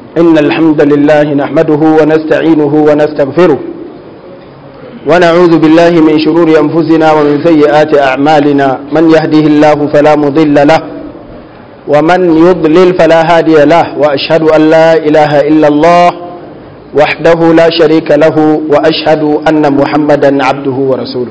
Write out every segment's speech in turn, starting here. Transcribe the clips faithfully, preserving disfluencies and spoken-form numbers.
إن الحمد لله نحمده ونستعينه ونستغفره ونعوذ بالله من شرور أنفسنا ومن سيئات أعمالنا من يهده الله فلا مضل له ومن يضلل فلا هادي له وأشهد أن لا إله إلا الله وحده لا شريك له وأشهد أن محمدا عبده ورسوله.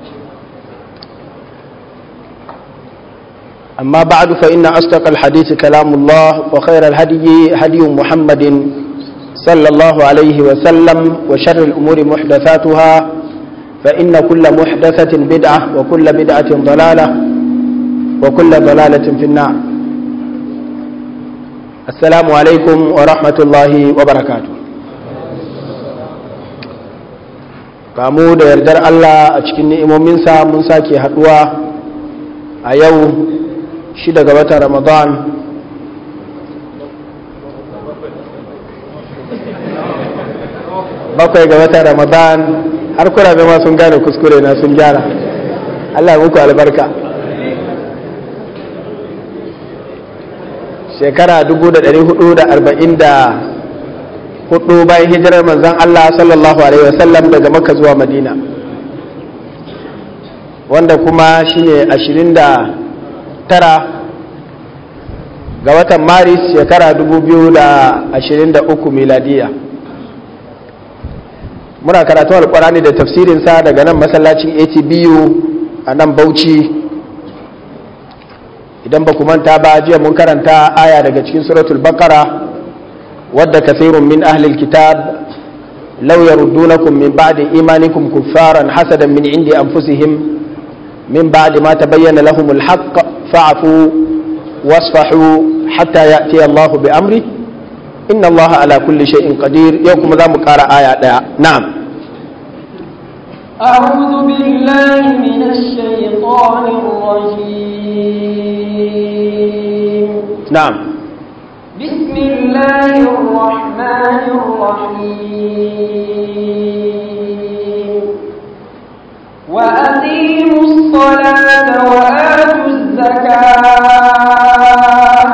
أما بعد فإن أصدق الحديث كلام الله وخير الهدي هدي محمد صلى الله عليه وسلم وشر الأمور محدثاتها فإن كل محدثة بدعة وكل بدعة ضلالة وكل ضلالة في النار. السلام عليكم ورحمة الله وبركاته. kamu da yardar Allah a cikin ni'imominsa mun sake haduwa a yau shida ga watan Ramadan bakwai ga watan Ramadan har kurabe ma sun gane kuskure na sun gyara. Allah muku albarka. Shekara dubu da ɗari hudu da arba'in da hudu bayan hijirar manzon Allah sallallahu alaihi wasallam daga Makka zuwa Madina, wanda kuma shine ashirin da tara ga watan Maris shekara dubu biyu da ashirin da uku miladiya. Muna karatu alkurani da tafsirinsa daga nan masallacin A T B U a nan Bauchi. Idan ba ku manta ba, jiya mun karanta aya daga cikin suratul Baqara wadda kathirun min ahlil kitab law yaruddunakum min ba'di imanikum kuffaran hasadan min indi anfusihim min ba'di ma tabayyana lahumul haqq fa'fu wasfahu hatta ya'ti Allahu bi amri inna Allaha ala kulli shay'in qadir. Yau kuma za mu ƙara aya ɗaya. Na'am. أعوذ بالله من الشيطان الرجيم. نعم. بسم الله الرحمن الرحيم. وأقيموا الصلاة وآتوا الزكاة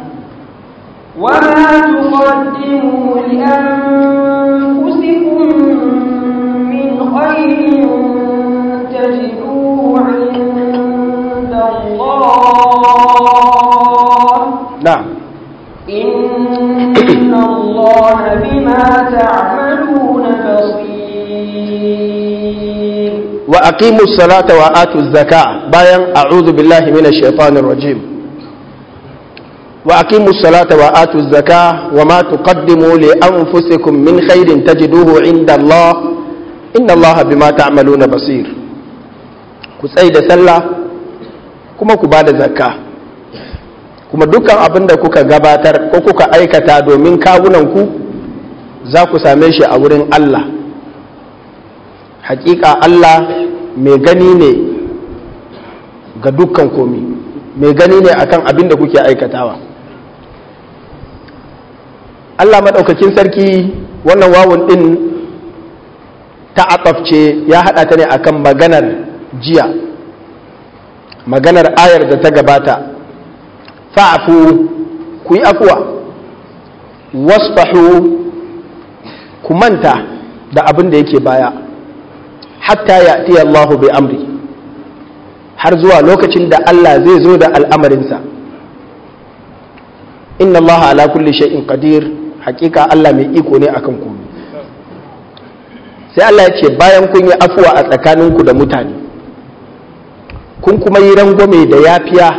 وما تقدموا لأنفسكم من خير تجدوه عند الله. نعم. إن الله بما تعملون بصير. وأقيموا الصلاة وآتوا الزكاة باين أعوذ بالله من الشيطان الرجيم. وأقيموا الصلاة وآتوا الزكاة وما تقدموا لأنفسكم من خير تجدوه عند الله إن الله بما تعملون بصير. كسيد سلا كما كباد زكاة kuma dukkan abin da kuka gabatar ko kuka aikata domin kawunanku za ku same shi a wurin Allah. Hakika Allah mai gani ne ga dukkan komi, mai gani ne akan abin da kuke aikatawa. Allah maɗaukakin sarki wannan wawun ɗin ta atafce ya haɗa ta ne akan maganar jiya, maganar ayar da ta gabata. fa'afu ku yi afuwa, wasfahu ku manta da abin da yake baya, hatta ya ti Allahu bi amri, har zuwa lokacin da Allah zai zo da al'amarinsa. Inna Allah ala kulli shay'in qadir, hakika Allah mai iko ne akan komai. Sai Allah ya ce bayan kun yi afuwa a tsakaninku da mutane, kun kuma yi rangwame da yafiya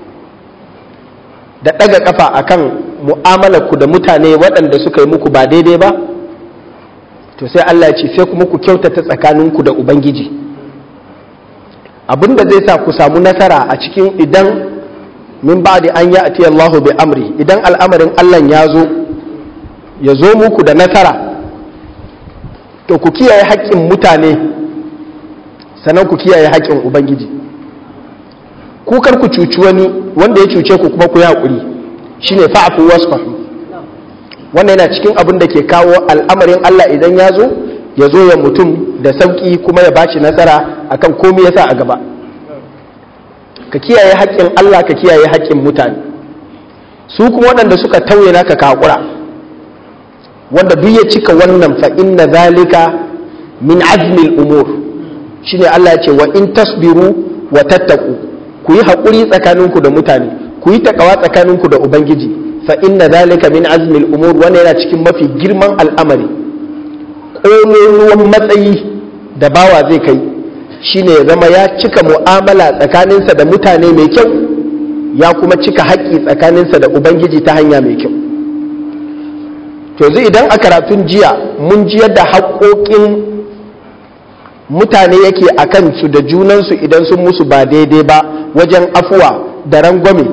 da ɗaga ƙafa akan mu'amalarku da mutane waɗanda suka yi muku ba daidai ba, to sai Allah ya ce sai kuma ku kyautata tsakaninku da Ubangiji. Abinda zai sa ku samu nasara a cikin idan min ba'di an ya'ti Allahu bi amri, idan al'amarin Allah ya zo ya zo muku da nasara, to ku kiyaye haƙƙin mutane sannan ku kiyaye haƙƙin Ubangiji. Ku kar ku cuci wani wanda ya cuce ku kuma ku yi haƙuri, shine fa'fu wasfahu. Wannan yana cikin abin da ke kawo al'amarin Allah idan ya zo ya zo ya mutum da sauki kuma ya bashi nasara akan komai yasa a gaba. Ka kiyaye haƙƙin Allah, ka kiyaye haƙƙin mutane. Su kuma waɗanda suka tauye naka ka haƙura, wanda duk ya cika wannan fa inna zalika min azmil umur shine Allah ya ce wa in tasbiru wa tattaku ku yi haƙuri tsakaninku da mutane ku yi takawa tsakaninku da ubangiji fa inna zalika min azmil umur wannan yana cikin mafi girman al'amari ƙololuwan matsayi da bawa zai kai shine ya zama ya cika mu'amala tsakaninsa da mutane mai kyau ya kuma cika haƙƙi tsakaninsa da ubangiji ta hanya mai kyau. To zai idan a karatun jiya mun ji yadda haƙoƙin mutane yake a kansu da junansu idan sun musu ba daidai ba wajen afuwa da rangwame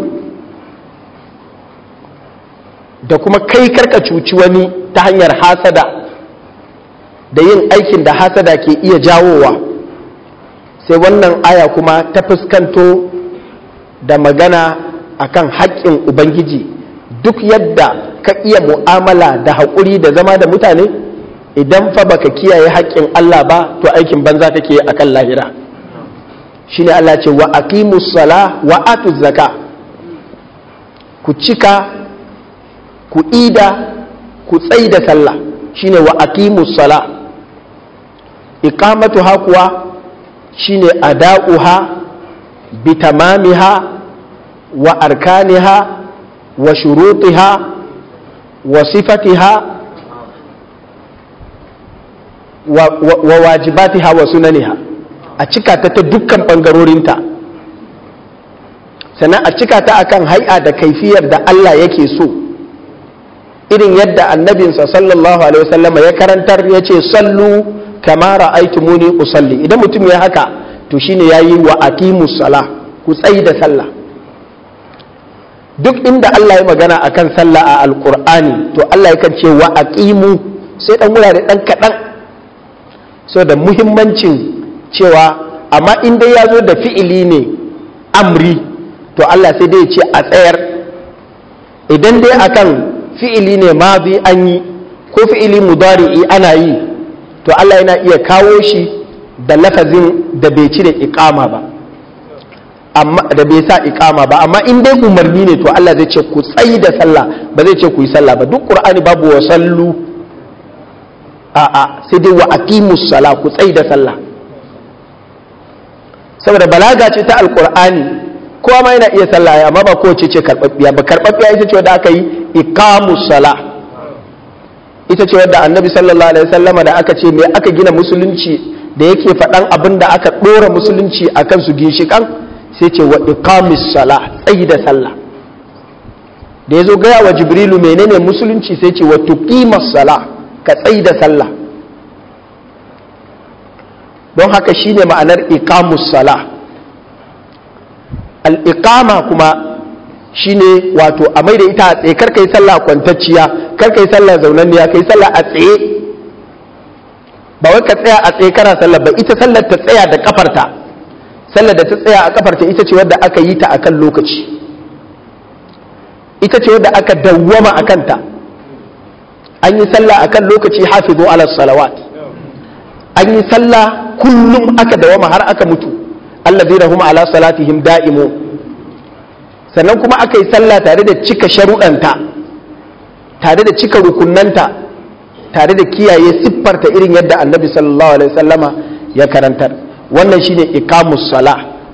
da kuma kai karka cuci wani ta hanyar hasada da yin aikin da hasada ke iya jawowa, sai wannan aya kuma ta fuskanto da magana akan haƙƙin ubangiji. Duk yadda ka iya mu'amala da haƙuri da zama da mutane, idan fa baka kiyaye haƙƙin Allah ba to aikin banza kake akan lahira. Shine Allah ce wa aqimus sala wa atuz zaka, ku cika ku ida ku tsaida sallah. Shine wa aqimus sala, iqamatuha kuwa shine ada'uha bitamamiha wa arkaniha wa shurutiha wa sifatiha wa, wa, wa wajibatiha wa sunaniha, a cika ta ta dukkan bangarorinta, sannan a cika ta akan hai'a da kaifiyar da Allah yake so, irin yadda annabinsa sallallahu alaihi wasallam ya karantar ya ce sallu kama ra'aytumuni usalli. Idan mutum ya haka to shine yayi wa aqimus sala, ku tsayi da sallah. Duk inda Allah ya magana akan sallah a alqur'ani to Allah yakan ce wa aqimu, sai dan wurare dan kadan, so da muhimmancin cewa amma in dai ya zo da fi'ili ne amri to Allah sai dai ya ce a tsayar. Idan dai akan fi'ili ne madi an yi ko fi'ili mudari'i ana yi to Allah yana iya kawo shi da lafazin da bai cire iqama ba, amma da bai sa iqama ba, amma in dai umarni ne to Allah zai ce ku tsayi da sallah, ba zai ce ku yi sallah ba. Duk Qur'ani babu wa sallu, a a sai dai wa aqimus sala, ku tsayi da sallah. Saboda balaga ce ta alqur'ani, kowa ma yana iya sallah amma ba kowace ce karbabbiya ba. Karbabbiya ita ce wadda aka yi iqamus sala, ita ce wadda annabi sallallahu alaihi wasallama da aka ce me aka gina musulunci da yake faɗan abin da aka ɗora musulunci a kansu ginshiƙan, sai ce wa iqamis sala, tsayi da sallah. Da ya zo gaya wa jibrilu menene musulunci sai ce wa tuqimas sala, ka tsayi da sallah. don haka shine ma'anar iqamus sala. al-iqama kuma shine wato a maida ita a tsaye, kar kai sallah kwantacciya, kar kai sallah zaunanniya, kai sallah a tsaye. Ba wai ka tsaya a tsaye kana sallah ba, ita sallar ta tsaya da kafarta. Sallar da ta tsaya a kafarta ita ce wadda aka yi ta akan lokaci, ita ce wadda aka dawwama akan ta. An yi sallah akan lokaci, hafizu ala salawat. An yi sallah kullum aka dawwama har aka mutu, allazina hum ala salatihim da'imun. Sannan kuma aka yi sallah tare da cika sharuɗanta, tare da cika rukunanta, tare da kiyaye siffarta irin yadda annabi sallallahu alaihi wasallama ya karantar. Wannan shine iqamus sala.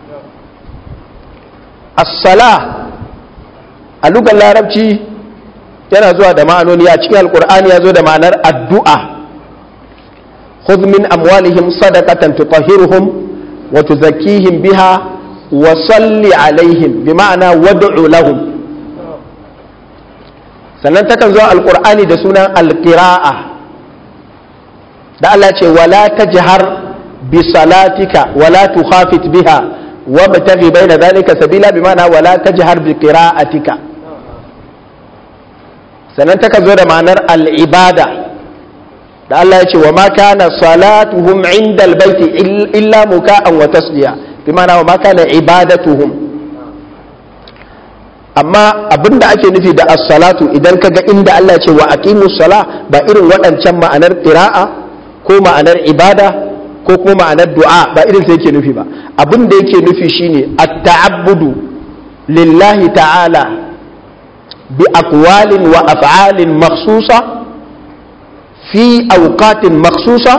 As-sala a lugar larabci yana zuwa da ma'anoni, a cikin alqur'ani ya zo da ma'anar addu'a. khudh min amwalihim sadaqatan tutahhiruhum wa tuzakkihim biha wa salli alaihim, bi ma'ana wad'u lahum. Sannan takan zo alqur'ani da sunan alqira'a, da Allah ce wala tajhar bi salatika wala tukhafit biha wabtaghi baina dhalika sabila, bi ma'ana wala tajhar bi qira'atika. Sannan takan zo da ma'anar al-ibada, da Allah ya ce wa ma kana salatuhum inda albayti illa muka'an wa tasdiya, bi ma'ana wa ma kana ibadatuhum. Amma abinda ake nufi da as-salatu idan kaga inda Allah ya ce wa aqimus sala, ba irin waɗancan ma'anar qira'a ko ma'anar ibada ko kuma ma'anar du'a, ba irin sai yake nufi ba. Abinda yake nufi shine at-ta'abbudu lillahi ta'ala bi aqwalin wa af'alin makhsusa fi awqatin makhsusa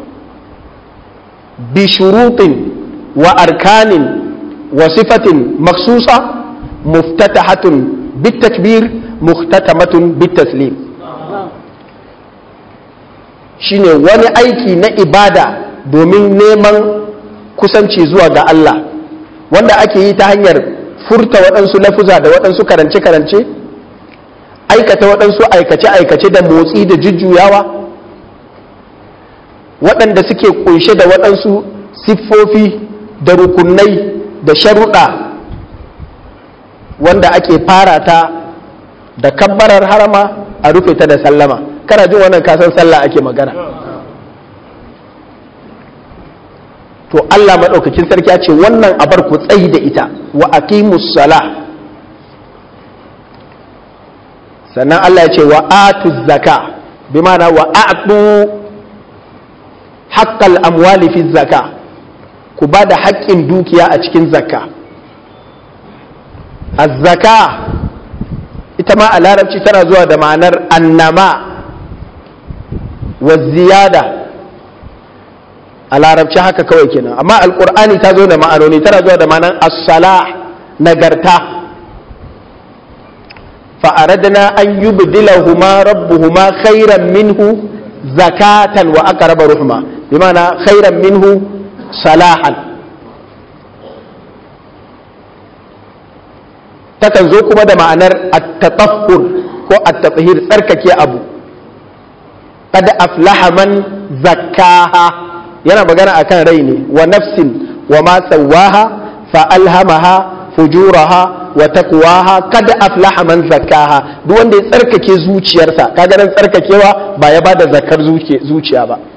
bi shurutin wa arkanin wa sifatin makhsusa muftatahatun bit takbir muhtatamatun bit taslim. Shine wani aiki na ibada domin neman kusanci zuwa ga Allah wanda ake yi ta hanyar furta waɗansu lafuza da waɗansu karance-karance, aikata waɗansu aikace-aikace da motsi da jujjuyawa waɗanda suke ƙunshe da waɗansu siffofi da rukunai da sharuɗa wanda ake fara ta da kabbarar harama a rufe ta da sallama. Kana jin wannan kasan sallah ake magana. To Allah maɗaukakin sarki ya ce wannan abar ku tsayi da ita wa aqimus salah. Sannan Allah ya ce wa atuz zaka, bi ma'ana wa a'tu haqqal amwali fi zaka, ku ba da haƙƙin dukiya a cikin zakka. Az-zaka ita ma a larabci tana zuwa da ma'anar annama wa ziyada a larabci haka kawai kenan, amma alqur'ani ta zo da ma'anoni, tana zuwa da ma'anar as-salah, nagarta. fa aradna an yubdilahuma rabbuhuma khairan minhu zakatan wa aqraba ruhma, bi ma'ana khairan minhu salahan. takan zo kuma da ma'anar at-tatahhur ko at-tathhir, tsarkake abu. Qad aflaha man zakkaha, yana magana akan rai ne. Wa nafsin wa ma sawaha fa alhamaha fujuraha wa taqwaha qad aflaha man zakkaha. Duk wanda ya tsarkake zuciyarsa, kaga nan tsarkakewa ba ya bada zakar zuciya ba.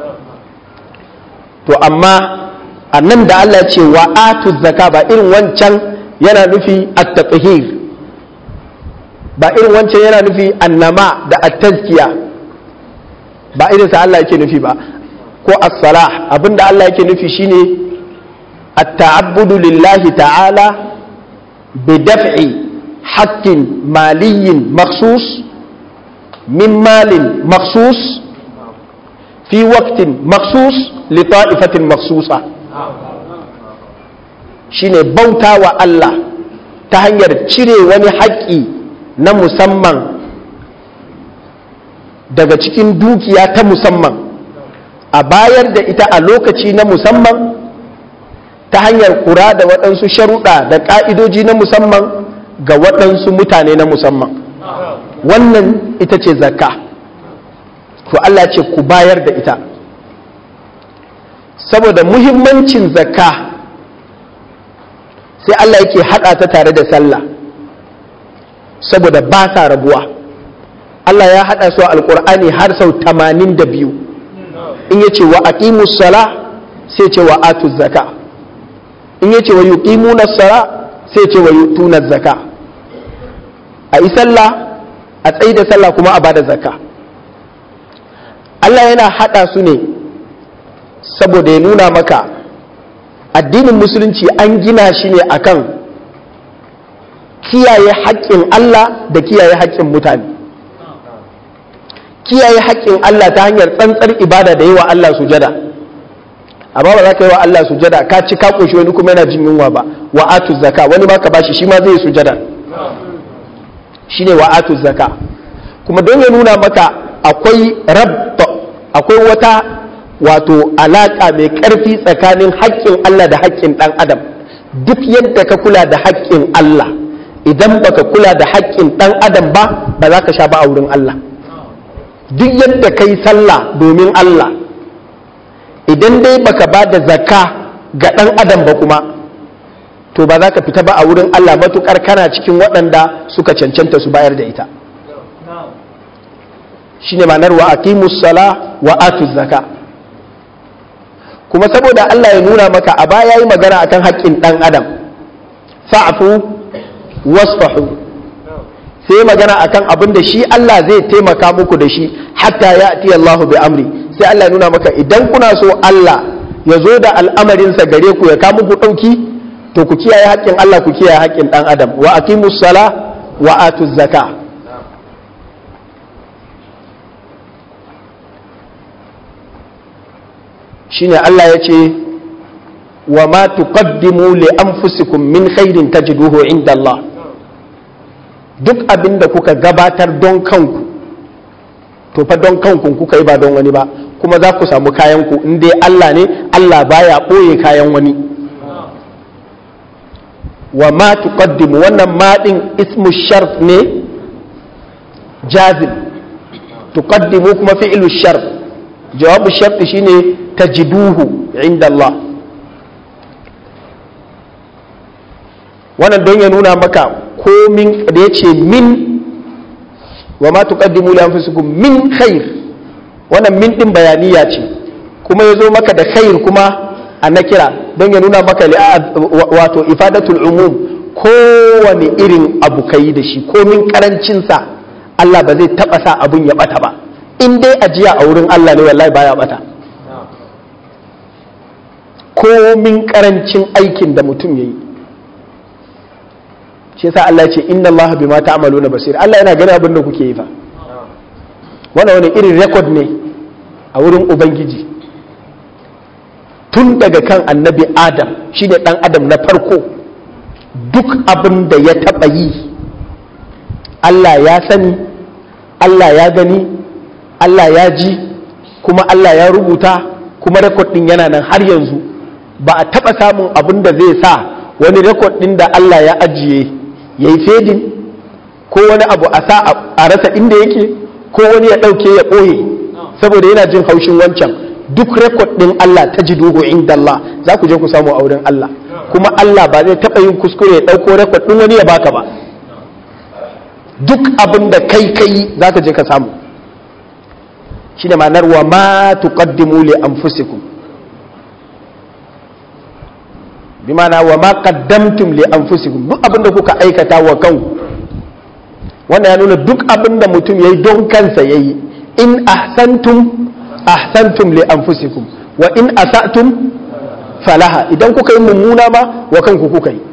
To amma annan da Allah ya ce wa atu zakka, ba irin wancan yana nufi at-tathhir, ba irin wancan yana nufi annama da at-tazkiya, ba irin sa Allah yake nufi ba. Ko as-salah, abinda Allah yake nufi shine at-ta'abbudu lillahi ta'ala bi daf'i haqqin maliyyin makhsus min malin makhsus fi waqtin makhsus li ta'ifatin makhsusa. Shine bauta wa Allah ta hanyar cire wani haƙƙi na musamman daga cikin dukiya ta musamman, a bayar da ita a lokaci na musamman ta hanyar kura da waɗansu sharuɗa da ƙa'idoji na musamman ga waɗansu mutane na musamman. Wannan ita ce zakka. To Allah ce ku bayar da ita. Saboda muhimmancin zakka sai Allah yake haɗa ta tare da sallah, saboda ba sa rabuwa. Allah ya haɗa su a alƙur'ani har sau tamanin da biyu. In ya ce wa aqimus sala sai ce wa atuz zaka, in ya ce wa yuqimuna sala sai ce wa yutuna zaka. A yi sallah, a tsayi da sallah, kuma a bada zaka. Allah yana haɗa su ne saboda ya nuna maka addinin musulunci an gina shi ne akan kiyaye haƙƙin Allah da kiyaye haƙƙin mutane. Kiyaye haƙƙin Allah ta hanyar tsantsar ibada da yi wa Allah sujada, amma ba za ka yi wa Allah sujada ka ci ka ƙoshi wani kuma yana jin yunwa ba. Wa atu zaka, wani ma ka bashi shi ma zai yi sujada, shine wa atu zaka. Kuma don ya nuna maka akwai rabta, akwai wata wato alaƙa mai ƙarfi tsakanin haƙƙin Allah da haƙƙin ɗan adam. Duk yadda ka kula da haƙƙin Allah, idan baka kula da haƙƙin ɗan adam ba, ba za ka sha ba a wurin Allah. Duk yadda ka yi sallah domin Allah, idan dai baka ba da zakka ga ɗan adam ba kuma, to ba za ka fita ba a wurin Allah, matuƙar kana cikin waɗanda suka cancanta su bayar da ita. Shine ma'anar wa aqimus sala wa atuz zaka. Kuma saboda Allah ya nuna maka, a baya yi magana akan haƙƙin ɗan adam, fa'fu wasfahu, sai magana akan abin da shi Allah zai taimaka muku da shi hatta ya'ti Allahu bi amri. Sai Allah ya nuna maka idan kuna so Allah ya zo da al'amarinsa gare ku ya kawo muku ɗauki, to ku kiyaye haƙƙin Allah, ku kiyaye haƙƙin ɗan adam. Wa aqimus sala wa atuz zaka. shine Allah ya ce wa ma tuqaddimu li anfusikum min khairin tajiduhu inda Allah, duk abin da kuka gabatar don kanku to fa don kanku kuka yi ba don wani ba, kuma za ku samu kayanku in dai Allah ne. Allah baya ɓoye kayan wani. wa ma tuqaddimu, wannan ma din ismu sharf ne jazim, tuqaddimu kuma fi'lu sharf, jawabu sharf shine tajiduhu inda Allah. wannan don ya nuna maka komin da yace min wa ma tuqaddimu li anfusikum min khair, wannan min din bayaniya ce, kuma yazo maka da khair kuma a nakira don ya nuna maka wato ifadatul umum, kowane irin abu kai da shi komin karancin sa Allah ba zai taba sa abun ya bata ba. In dai ajiya a wurin Allah ne wallahi baya bata, komin karancin aikin da mutum yayi. shi yasa Allah ya ce inna Allah bima ta'maluna basir. Allah yana gani abin da kuke yi fa. Wannan wani irin record ne a wurin Ubangiji, tun daga kan annabi Adam, shine dan Adam na farko, duk abin da ya taba yi Allah ya sani, Allah ya gani, Allah ya ji, kuma Allah ya rubuta, kuma record din yana nan har yanzu. Ba a taba samun abin da zai sa wani record din da Allah ya ajiye ya yi fedin, ko wani abu a sa a rasa inda yake, ko wani ya ɗauke ya ɓoye saboda yana jin haushin wancan. Duk rekod ɗin Allah ta ji dogo inda Allah za ku je ku samu a wurin Allah, kuma Allah ba zai taɓa yin kuskure ya ɗauko rekod ɗin wani ya baka ba. Duk abin da kai kai za ka je ka samu. Shi ne ma'anar wa ma tuqaddimu li anfusikum, bi ma'ana wa ma qaddamtum li anfusikum, duk abin da kuka aikata wa kanku. Wannan ya nuna duk abin da mutum yayi don kansa yayi. In ahsantum ahsantum li anfusikum wa in asatum falaha. Idan kuka yi mummuna ma wa kanku kuka yi.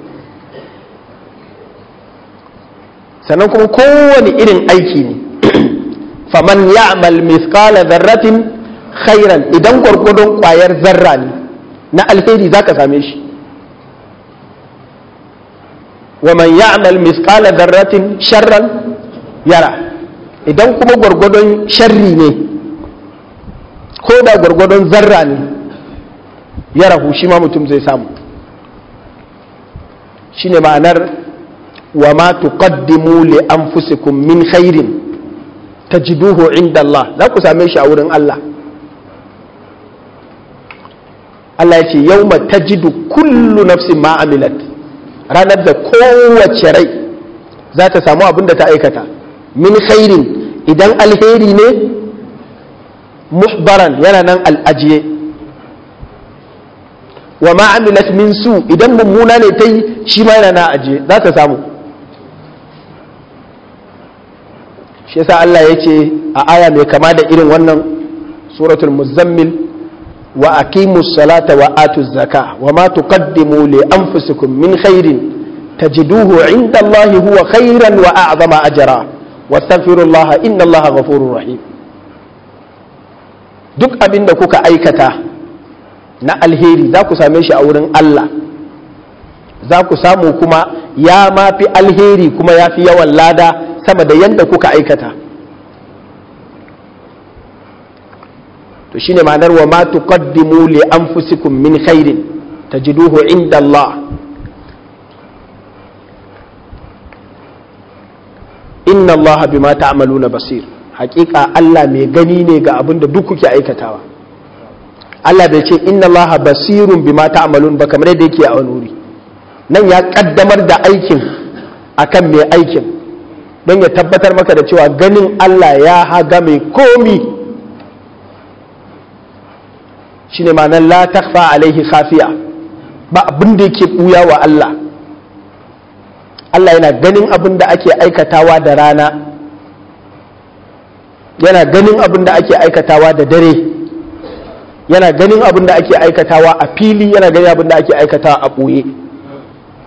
Sannan kuma kowane irin aiki ne. Faman ya'mal mithqala dharratin khairan, idan gwargwadon kwayar zarra ne na alheri zaka same shi. wa man ya'mal mithqala dharratin sharran yara, idan kuma gwargwadon sharri ne ko da gwargwadon zarra ne yarahu, shi ma mutum zai samu. shine ma'anar wa ma tuqaddimu li anfusikum min khairin tajiduhu inda Allah, za ku same shi a wurin Allah. Allah ya ce yawma tajidu kullu nafsin ma amilat, ranar da kowace rai za ta samu abin da ta aikata. Min khairin, idan alheri ne muhbaran, yana nan al'ajiye. Wa ma amilat min su, idan mummuna ne ta yi shi ma yana nan ajiye, za ta samu. shi yasa Allah ya ce a aya mai kama da irin wannan suratul muzammil, wa aqimus salata wa atuz zaka wa ma tuqaddimu li anfusikum min khairin tajiduhu inda Allah huwa khairan wa a'zama ajra wastaghfirullaha inna Allaha ghafurur rahim. duk abin da kuka aikata na alheri za ku same shi a wurin Allah, za ku samu kuma ya mafi alheri kuma ya fi yawan lada sama da yadda kuka aikata. to shine ma'anar wa ma tuqaddimu li anfusikum min khairin tajiduhu inda Allah inna Allah bima ta'maluna basir. Hakika Allah mai gani ne ga abin da duk kuke aikatawa. Allah bai ce inna Allah basirun bima ta'malun ba kamar yadda yake a wani wuri. Nan ya kaddamar da aikin akan mai aikin don ya tabbatar maka da cewa ganin Allah ya haga mai komi. shine ma'anar la takhfa alaihi khafiya, ba abin da yake buya wa Allah. Allah yana ganin abin da ake aikatawa da rana, yana ganin abin da ake aikatawa da dare, yana ganin abin da ake aikatawa a fili, yana ganin abin da ake aikatawa a ɓoye.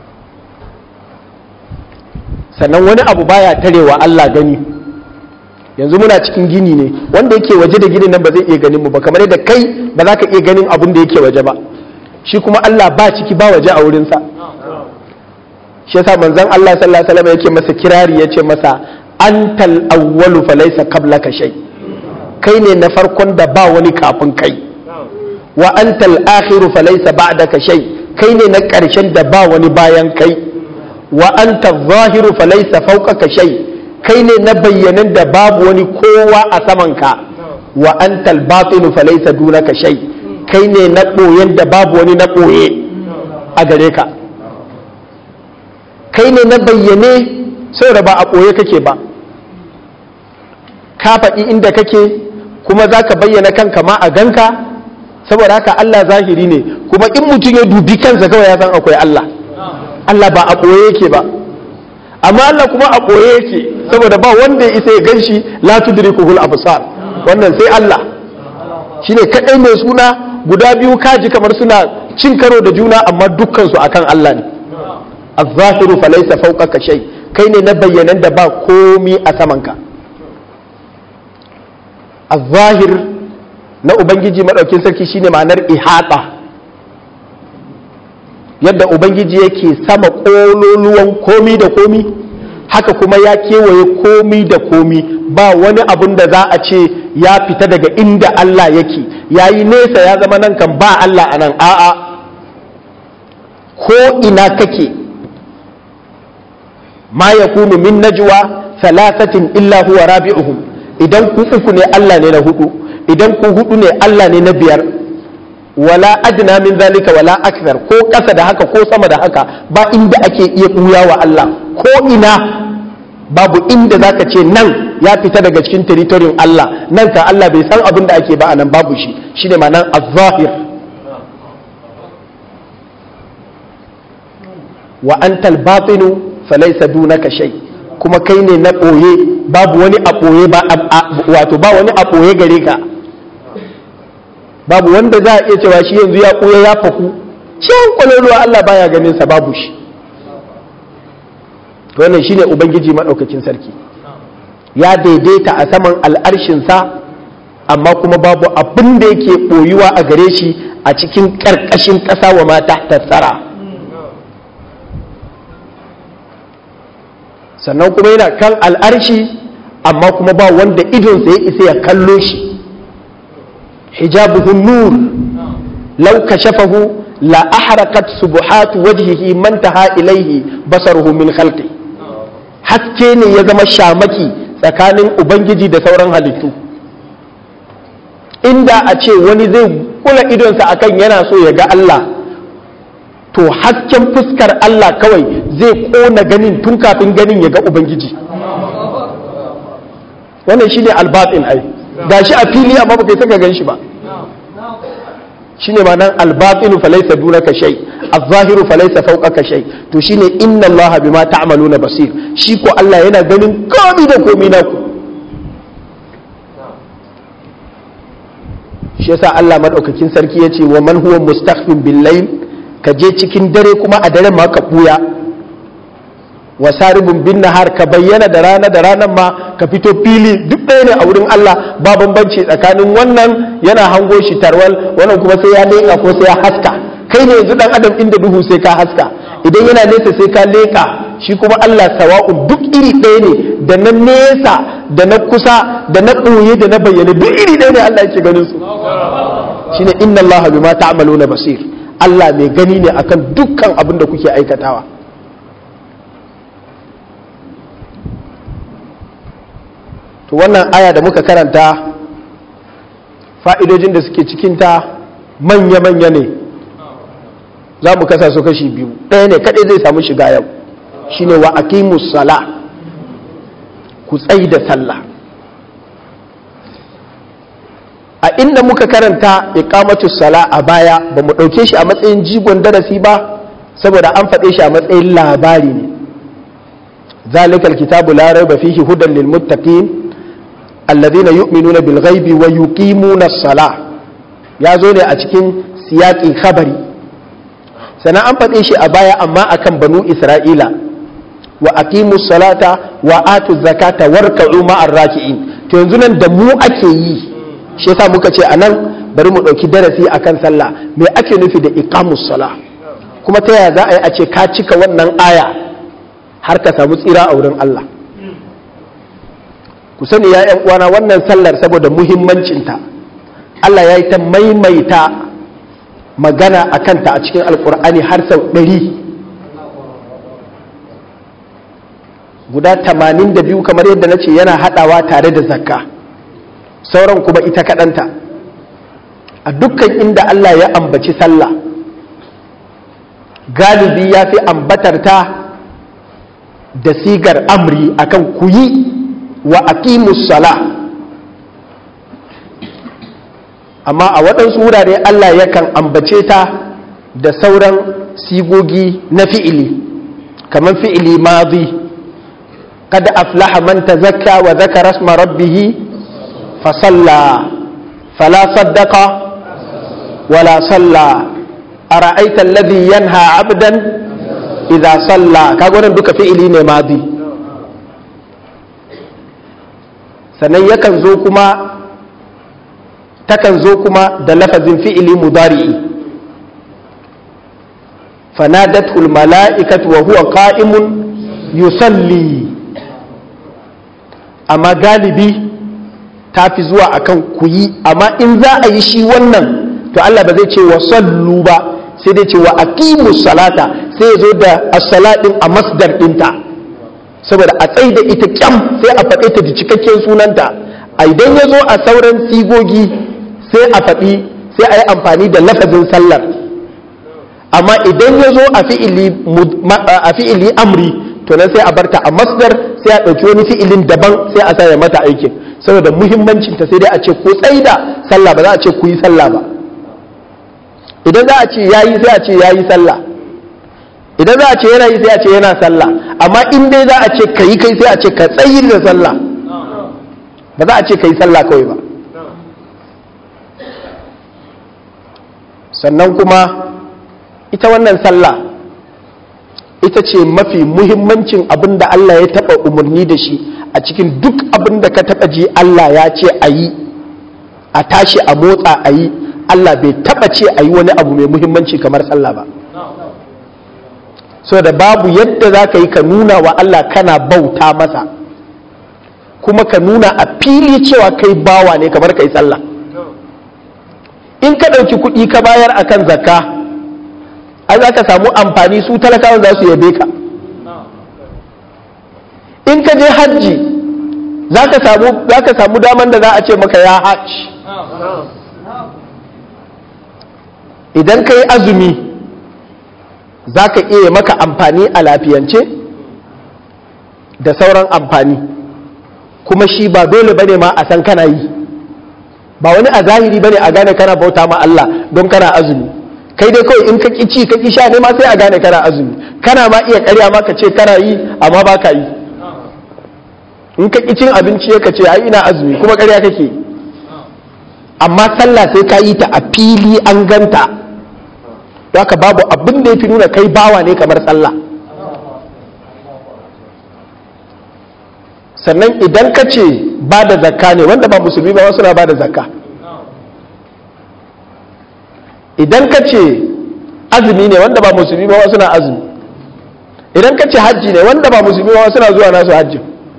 sannan wani abu baya tarewa Allah gani, yanzu muna cikin gini ne, wanda yake waje da ginin nan ba zai iya ganin mu ba, kamar yadda kai ba za ka iya ganin abin da yake waje ba, shi kuma Allah ba ciki ba waje a wurinsa. Shi yasa manzon Allah sallallahu alaihi wasallam yake masa kirari, yace masa antal awwalu falaysa qablaka shay, kai ne na farkon da ba wani kafin kai, wa antal akhiru falaysa ba'daka shay, kai ne na ƙarshen da ba wani bayan kai, wa antal zahiru falaysa fawqaka shay, kai ne na bayyanan da babu wani kowa a samanka, wa antal batinu falaysa dunaka shay, kai ne na ɓoyen da babu wani na ɓoye a gare ka, kai ne na bayyane saboda ba a ɓoye kake ba, ka faɗi inda kake kuma za ka bayyana kanka ma a ganka, saboda haka Allah zahiri ne, kuma in mutum ya dubi kansa kawai ya san akwai Allah. Allah ba a ɓoye yake ba, amma Allah kuma a ɓoye yake, saboda ba wanda ya isa ya gan shi, la tudrikuhul absar, wannan sai Allah. Shine kaɗai mai suna guda biyu kaji kamar suna cin karo da juna, amma dukkansu akan Allah ne. Az-zahiru falaysa fawqaka shay, kai ne na bayyanan da ba komi a samanka. Az-zahir na Ubangiji madaukin sarki shine ma'anar ihata, yadda Ubangiji yake sama kololuwan komi da komi, haka kuma ya kewaye komi da komi, ba wani abun da za a ce ya fita daga inda Allah yake, yayi nesa ya zama nan kan ba Allah a nan, a'a, ko ina kake. ma yakunu min najwa thalathatin illa huwa rabi'uhum, idan ku uku ne Allah ne na hudu, idan ku hudu ne Allah ne na biyar, wala adna min zalika wala akthar, ko kasa da haka ko sama da haka, ba inda ake iya buya wa Allah, ko ina babu inda zaka ce nan ya fita daga cikin territorin Allah, nan ka Allah bai san abin da ake ba anan, babu shi. Shine ma'anar az-zahir. wa antal batinu falaysa dunaka shay, kuma kai ne na ɓoye, babu wani a ɓoye ba, wato ba wani a ɓoye gare ka, babu wanda za a iya cewa shi yanzu ya ɓoye ya faku can kwaloluwa Allah baya ganin sa, babu shi. Wannan shine Ubangiji madaukakin sarki, ya daidaita a saman al'arshinsa, amma kuma babu abin da yake ɓoyuwa a gare shi a cikin ƙarƙashin ƙasa wa ma tahta tsara. Sannan kuma yana kan al'arshi, amma kuma ba wanda idonsa ya isa ya kallo shi. hijabuhun nur law kashafahu la ahraqat subuhatu wajhihi man taha ilayhi basaruhu min khalqi, haske ne ya zama shamaki tsakanin Ubangiji da sauran halittu. Inda a ce wani zai kula idonsa akan yana so ya ga Allah, to hasken fuskar Allah kawai zai kona ganin tun kafin ganin ya ga Ubangiji. Wannan shi ne albatin ai, ga shi a fili amma ba kai saka gan shi ba. Shi ne ma nan albatinu falaisa dunaka shay, az-zahiru falaisa fawqaka shay. To shi ne inna Allah bima ta'maluna basir, shi ko Allah yana ganin komai da komai naku. Shi yasa Allah madaukakin sarki yace wa man huwa mustakhfin bil layl, ka je cikin dare kuma a daren ma ka buya, wa saribun bin nahar, ka bayyana da rana da ranar ma ka fito fili, duk ɗaya ne a wurin Allah, ba bambanci tsakanin wannan yana hango shi tarwal, wannan kuma sai ya leƙa ko sai ya haska. Kai ne yanzu dan adam inda duhu sai ka haska, idan yana nesa sai ka leƙa, shi kuma Allah sawa'un duk iri ɗaya ne, da na nesa da na kusa da na ɓoye da na bayyana duk iri ɗaya ne Allah yake ganin su. Shine inna Allah bima ta'maluna basir, Allah mai gani ne akan dukkan abin da kuke aikatawa. To wannan aya da muka karanta, fa'idojin da suke cikinta manya-manya ne, za mu kasa su kashi biyu. Ɗaya ne kaɗai zai samu shiga yau, shi ne wa aqimus sala, ku tsayi da sallah. A inda muka karanta iqamatus sala a baya, ba mu ɗauke shi a matsayin jigon darasi ba, saboda an faɗe shi a matsayin labari ne. zalikal kitabu la raiba fihi hudan lil muttaqin alladhina yu'minuna bil ghaibi wa yuqimuna as-salah, ya zo ne a cikin siyaqin khabari. Sannan an faɗe shi a baya amma akan banu Isra'ila, wa aqimus salata wa atuz zakata warka'u ma'ar raki'in. to yanzu nan da mu ake yi, shi yasa muka ce anan bari mu ɗauki darasi akan sallah, me ake nufi da iqamus sala, kuma ta yaya za a yi a ce ka cika wannan aya har ka samu tsira a wurin Allah. Ku sani ya ƴan uwana, wannan sallar saboda muhimmancinta Allah ya yi ta maimaita magana a kanta a cikin alkur'ani har sau ɗari, guda tamanin da biyu kamar yadda na ce yana haɗawa tare da zakka, sauran kuma ita kaɗanta. A dukkan inda Allah ya ambaci sallah galibi ya fi ambatarta da sigar amri akan ku yi wa aqimus sala, amma a waɗansu wurare Allah yakan ambace ta da sauran sigogi na fi'ili kamar fi'ili madi, قد أفلح من تزكى وذكر اسم ربه فصلى فلا صدق ولا صلى أرأيت الذي ينهى عبدا إذا صلى كاغونا دوك فعلي ماضي sannan yakan zo kuma takan zo kuma da lafazin fi'ili mudari'i fanadatul mala'ikatu wa huwa qa'imun yusalli, amma galibi ta fi zuwa akan ku yi, amma in za a yi shi wannan to Allah ba zai ce wa sallu ba, sai dai ce wa aqimus salata, sai ya zo da as-salatin a masdar dinta saboda a tsaida ita kyam, sai a faɗe ta da cikakken sunanta. A idan ya zo a sauran sigogi sai a faɗi, sai a yi amfani da lafazin sallar, amma idan ya zo a fi'ili amri to nan sai a barta a masdar, sai a ɗauki wani fi'ilin daban sai a saya mata aikin, saboda muhimmancinta sai dai a ce ku tsaida sallah, ba za a ce ku yi sallah ba. Idan za a ce yayi sai a ce yayi sallah, idan za a ce yana yi sai a ce yana sallah, amma in dai za a ce ka yi kai sai a ce ka tsayi da sallah, ba za a ce ka yi sallah kawai ba. Sannan kuma ita wannan sallah ita ce mafi muhimmancin abin da Allah ya taɓa umarni da shi a cikin duk abin da ka taɓa ji Allah ya ce a yi, a tashi a motsa a yi. Allah bai taɓa ce a yi wani abu mai muhimmanci kamar sallah ba. So da babu yadda za ka yi ka nuna wa Allah kana bauta masa kuma ka nuna a fili cewa kai bawa ne kamar ka yi sallah. In ka ɗauki kuɗi ka bayar akan zakka, ai za ka samu amfani, su talakawan za su yabe ka. In ka je hajji za ka samu za ka samu daman da za a ce maka ya hajj. Idan ka yi azumi za ka iya maka amfani a lafiyance da sauran amfani, kuma shi ba dole bane ma a san kana yi, ba wani a zahiri bane a gane kana bauta ma Allah don kana azumi. Kai dai kawai in ka ƙi ci ka ƙi sha ne ma sai a gane kana azumi, kana ma iya ƙarya ma ka ce kana yi amma ba ka yi. In ka ƙi cin abinci ka ce ai ina azumi kuma ƙarya kake, amma sallah sai ka yi ta a fili an ganta. Haka babu abin da ya fi nuna kai bawa ne kamar sallah. Sannan idan ka ce ba da zakka ne, wanda ba musulmi ba wasu na ba da zakka. Idan ka ce azumi ne, wanda ba musulmi ba wasu na azumi. Idan ka ce hajji ne, wanda ba musulmi ba wasu na zuwa nasu hajji.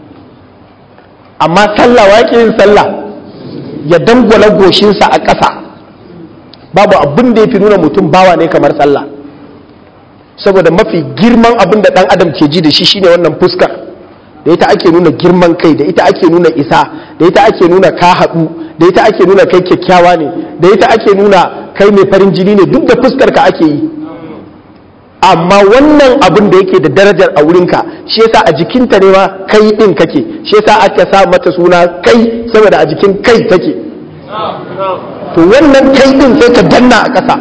Amma sallah, wa yake yin sallah ya dangwala goshinsa a ƙasa, babu abin da ya fi nuna mutum bawa ne kamar sallah. Saboda mafi girman abin da ɗan adam ke ji da shi shine wannan fuskar, da ita ake nuna girman kai, da ita ake nuna isa, da ita ake nuna ka haɗu, da ita ake nuna kai kyakkyawa ne, da ita ake nuna kai mai farin jini ne, duk da fuskar ka ake yi. Amma wannan abin da yake da darajar a wurinka, shi yasa a jikinta ne ma kai ɗin kake, shi yasa aka sa mata suna kai, saboda a jikin kai take. To wannan kai ɗin sai ka danna a ƙasa,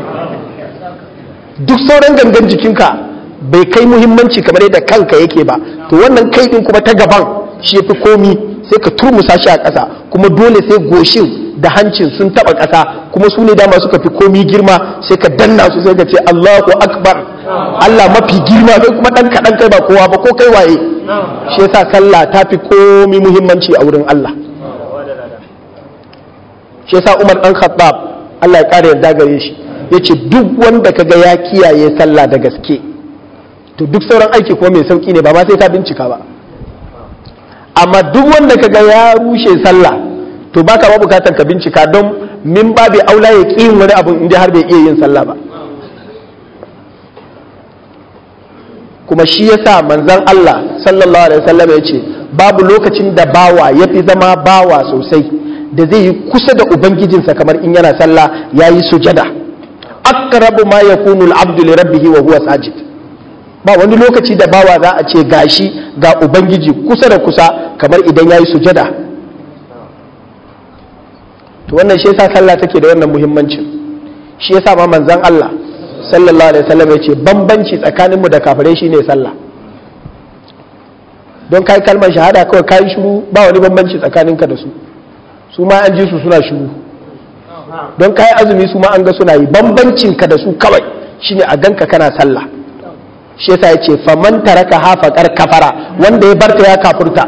duk sauran gangan jikinka bai kai muhimmanci kamar yadda kanka yake ba. To wannan kai ɗin kuma ta gaban shi yafi komi, sai ka turmusa shi a ƙasa, kuma dole sai goshin da hancin sun taba ƙasa, kuma su ne dama suka fi komi girma, sai ka danna su sai ka ce Allahu akbar, Allah mafi girma, kai kuma dan kaɗan, kai ba kowa ba, ko kai waye. Shi yasa sallah ta fi komi muhimmanci a wurin Allah. shi yasa Umar dan Khattab Allah ya kare yarda gare shi yace duk wanda kaga ya kiyaye sallah da gaske to duk sauran aiki kuma mai sauki ne ba ma sai ka bincika ba, amma duk wanda kaga ya rushe sallah to baka ba bukatar ka bincika don min babu aula ya ƙi yin wani abu inda har bai iya yin sallah ba. Kuma shi yasa manzon Allah sallallahu alaihi wasallam ya ce babu lokacin da bawa ya fi zama bawa sosai da zai yi kusa da ubangijinsa kamar in yana sallah yayi sujada. Aqrabu ma yakunu al-abdu li rabbihi wa huwa sajid. Ba wani lokaci da bawa za a ce gashi ga ubangiji kusa da kusa kamar idan yayi sujada. To wannan shi yasa sallah take da wannan muhimmancin. Shi yasa ma manzon Allah sallallahu alaihi wasallam ya ce bambanci tsakaninmu da kafirai shine sallah. Don kai kalmar shahada kawai kai shiru ba wani bambanci tsakaninka da su. Su ma an ji su suna shiru. Don kai azumi su ma an ga suna yi, bambancin ka da su kawai shine a ganka kana sallah. Shi yasa ya ce faman taraka hafaqar kafara, wanda ya barta ya kafurta.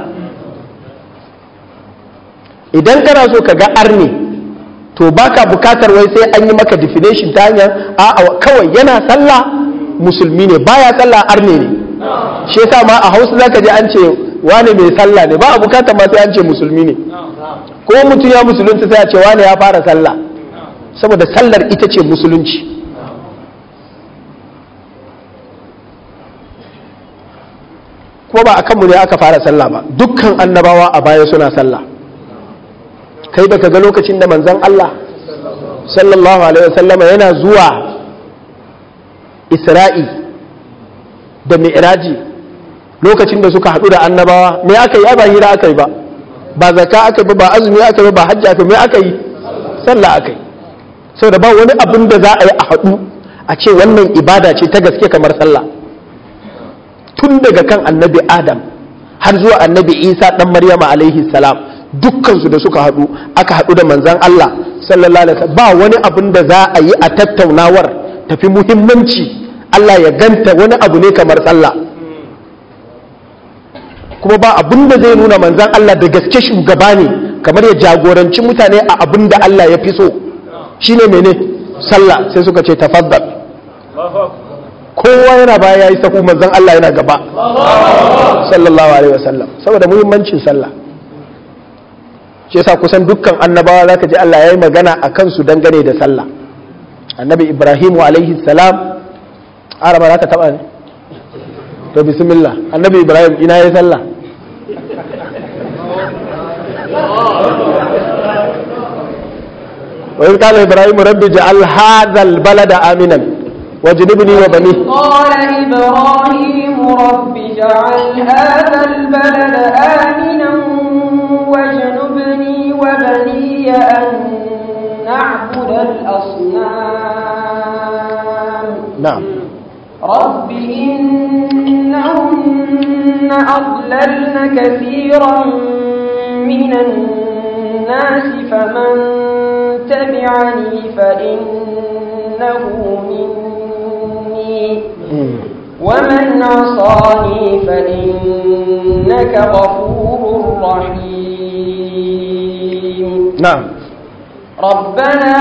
Idan kana so ka ga arni to baka bukatar wai sai an yi maka definition ta hanyar a kawai yana sallah musulmi ne, baya sallah arne ne. Shi yasa ma a Hausa zaka je an ce wane mai sallah ne, ba a bukatar ma sai an ce musulmi ne. Ko mutum ya musulunta sai a ce wane ya fara sallah, saboda sallar ita ce musulunci. Kuma ba a kanmu ne aka fara sallah ba, dukkan annabawa a baya suna sallah. Kai baka ga lokacin da manzon Allah sallallahu alaihi wasallam yana zuwa Isra'i da Mi'raji, lokacin da suka haɗu da annabawa me aka yi? Ba hira aka yi ba, ba zakka aka yi ba, azumi aka yi ba, hajji aka yi, me aka yi? Sallah aka yi. Saboda ba wani abin da za a yi a haɗu a ce wannan ibada ce ta gaske kamar sallah. Tun daga kan annabi Adam har zuwa annabi Isa dan Maryama alaihi salam, dukkansu da suka haɗu aka haɗu da manzan Allah sallallahu alaihi wasallam, ba wani abin da za a yi a tattaunawar tafi muhimmanci Allah ya ganta wani abu ne kamar sallah. Kuma ba abin da zai nuna manzan Allah da gaske shugaba ne kamar ya jagoranci mutane a abin da Allah ya fi so, shine mene? Sallah. Sai suka ce tafaddal. Kowa yana baya yayi sahu, manzan Allah yana gaba sallallahu alaihi wasallam, saboda muhimmancin sallah. Shi yasa kusan dukkan annabawa zaka ji Allah yayi magana a kansu dangane da sallah. Annabi Ibrahim alaihi salam, araba za ka taba ne? To bismillah. Annabi Ibrahim ina yayi sallah? Wa in qala Ibrahim rabbi ja'al hadha al-balada aminan wajnibni wa bani. Qala Ibrahim rabbi ja'al hadha al-balada aminan wajnibni wa bani an na'budu al-asnam. Na'am. رب إنهن أضللن كثيرا من الناس فمن تبعني فإنه مني ومن عصاني فإنك غفور رحيم. نعم. ربنا